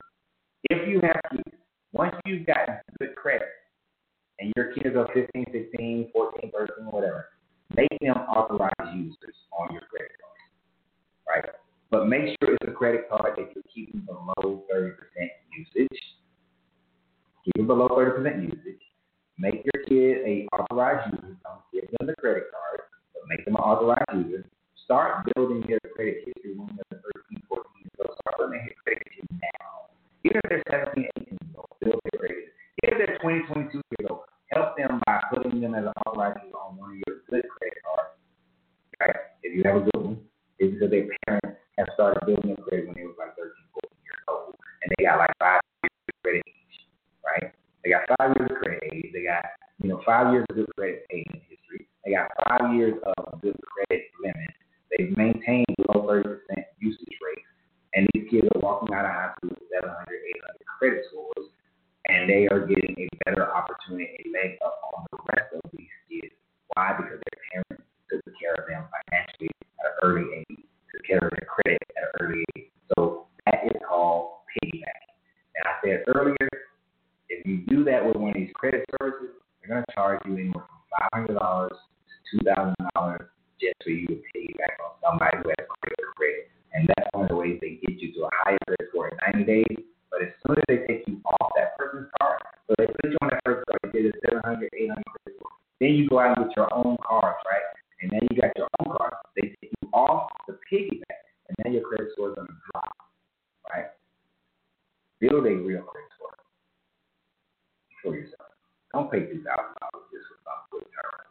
If you have kids, once you've gotten good credit, and your kids are fifteen, sixteen, fourteen, thirteen, whatever, make them authorized users on your credit card, right? But make sure it's a credit card that you're keeping below thirty percent usage. Keep it below thirty percent usage. Make your kid a authorized user. Don't give them the credit card, but make them an authorized user. Start building their credit history when they're thirteen, fourteen years old. Start building their credit history now. Even if they're seventeen, eighteen years old, build their credit history. If they're twenty, twenty-two years old, help them by putting them as an authorized user on one of your good credit cards. Right? If you have a good one, it's because their parents have started building their credit when they were like thirteen, fourteen years old, and they got like five years of credit each, right? They got five years of credit age. They got, you know, five years of good credit payment history. They got five years of good credit limit. They've maintained below thirty percent usage rates, and these kids are walking out of high school with seven hundred, eight hundred credit scores, and they are getting a better opportunity, a leg up on the rest of these kids. Why? Because their parents took care of them financially at an early age, took care of their credit at an early age. So that is called piggybacking. And I said earlier, if you do that with one of these credit services, they're going to charge you anywhere from five hundred dollars to two thousand dollars just for you to piggyback on somebody who has credit credit. And that's one of the ways they get you to a higher credit score in ninety days. But as soon as they take you off that person's card, so they put you on that first card, you get a seven hundred, eight hundred credit score. Then you go out and get your own cards, right? And then you got your own cards. They take you off the piggyback, and then your credit score is going to drop, right? Build a real credit score for yourself. Don't pay two thousand dollars just for some good term.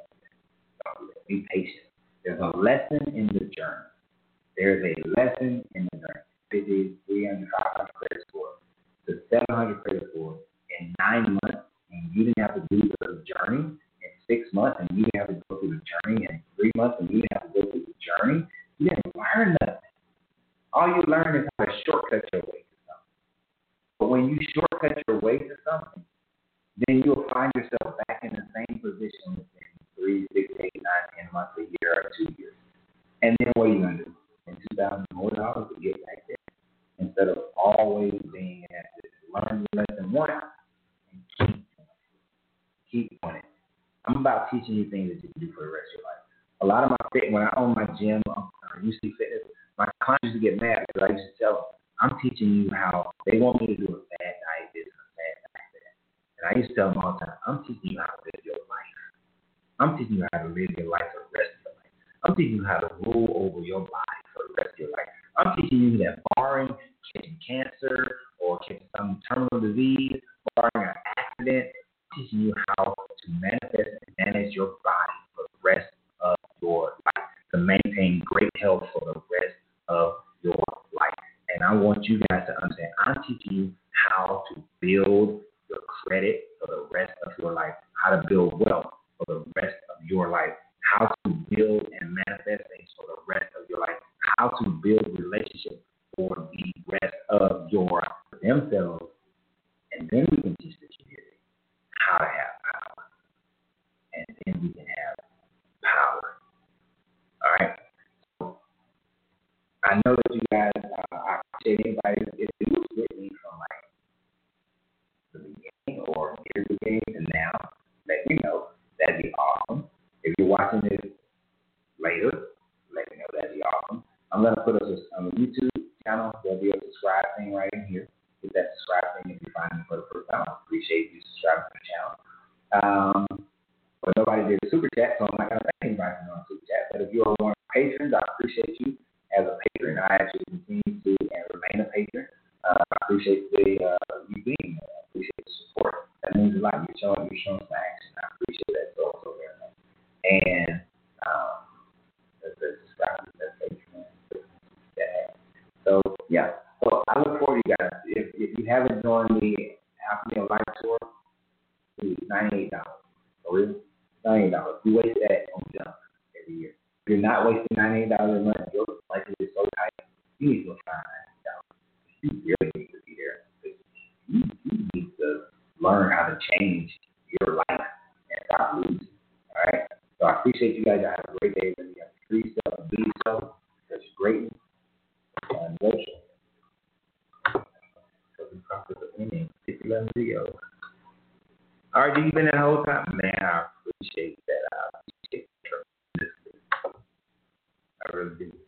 Be patient. There's a lesson in the journey. There's a lesson in the journey. fifty, three hundred, five hundred credit score to seven hundred credit score in nine months, and you didn't have to do the journey in six months and you didn't have to go through the journey, and three months and you didn't have to go through the journey, you didn't learn nothing. All you learn is how to shortcut your way to something. But when you shortcut your way to something, then you'll find yourself back in the same position within three, six, eight, nine, ten months, a year, or two years. And then what are you going to do? In two thousand more dollars to get back there, instead of always being at this learn lesson one and keep doing it. Keep doing it. I'm about teaching you things that you can do for the rest of your life. A lot of my fit when I own my gym, um, U C Fitness, my clients used to get mad because I used to tell them, I'm teaching you how they want me to do a fad diet this and a fad diet that. And I used to tell them all the time, I'm teaching you how to live your life. I'm teaching you how to live your life for the rest of your life. I'm teaching you how to rule over your body for the rest of your life. I'm teaching you that barring catching cancer or catching some terminal disease, barring an accident, I'm teaching you how to manifest and manage your body for the rest of your life, to maintain great health for the rest of your life. And I want you guys to understand, I'm teaching you how to build your credit for the rest of your life, how to build wealth for the rest of your life, how to build and manifest things for the rest of your life, how to build relationships for the rest of your themselves, and then we can teach the community how to have power, and then we can have power. All right. So I know that you guys, uh, I appreciate anybody if it was with me from like the beginning or near the beginning to now. Let me know. That'd be awesome. If you're watching this later, let me know. That'd be awesome. I'm gonna put us on the YouTube channel. There'll be a subscribe thing right in here. Hit that subscribe thing if you find me for the first time. I appreciate you subscribing to the channel. Um, but nobody did a super chat, so I'm not gonna thank anybody for doing a super chat. But if you're one of my patrons, I appreciate you as a patron. I ask you to continue to and remain a patron. Uh, I appreciate the uh, you being there. I appreciate the support. That means a lot. You're showing, you're showing some action. I appreciate that so so very much. And um, that's the subscribe, that's patron. So yeah. So I look forward to you guys. If if you haven't joined the Alchemy of Life tour, please ninety-eight dollars. For real, ninety-eight dollars. You waste that on junk every year. If you're not wasting ninety-eight dollars a month, your life is so tight. You need to go find ninety dollars. You really need to be there. You, you need to learn how to change your life and stop losing. All right. So I appreciate you guys. I have a great day. You have free stuff, be yourself. That's greatness and motion. Video. All right, you been there the whole time? Man, I appreciate that. I appreciate it tremendously. I really do.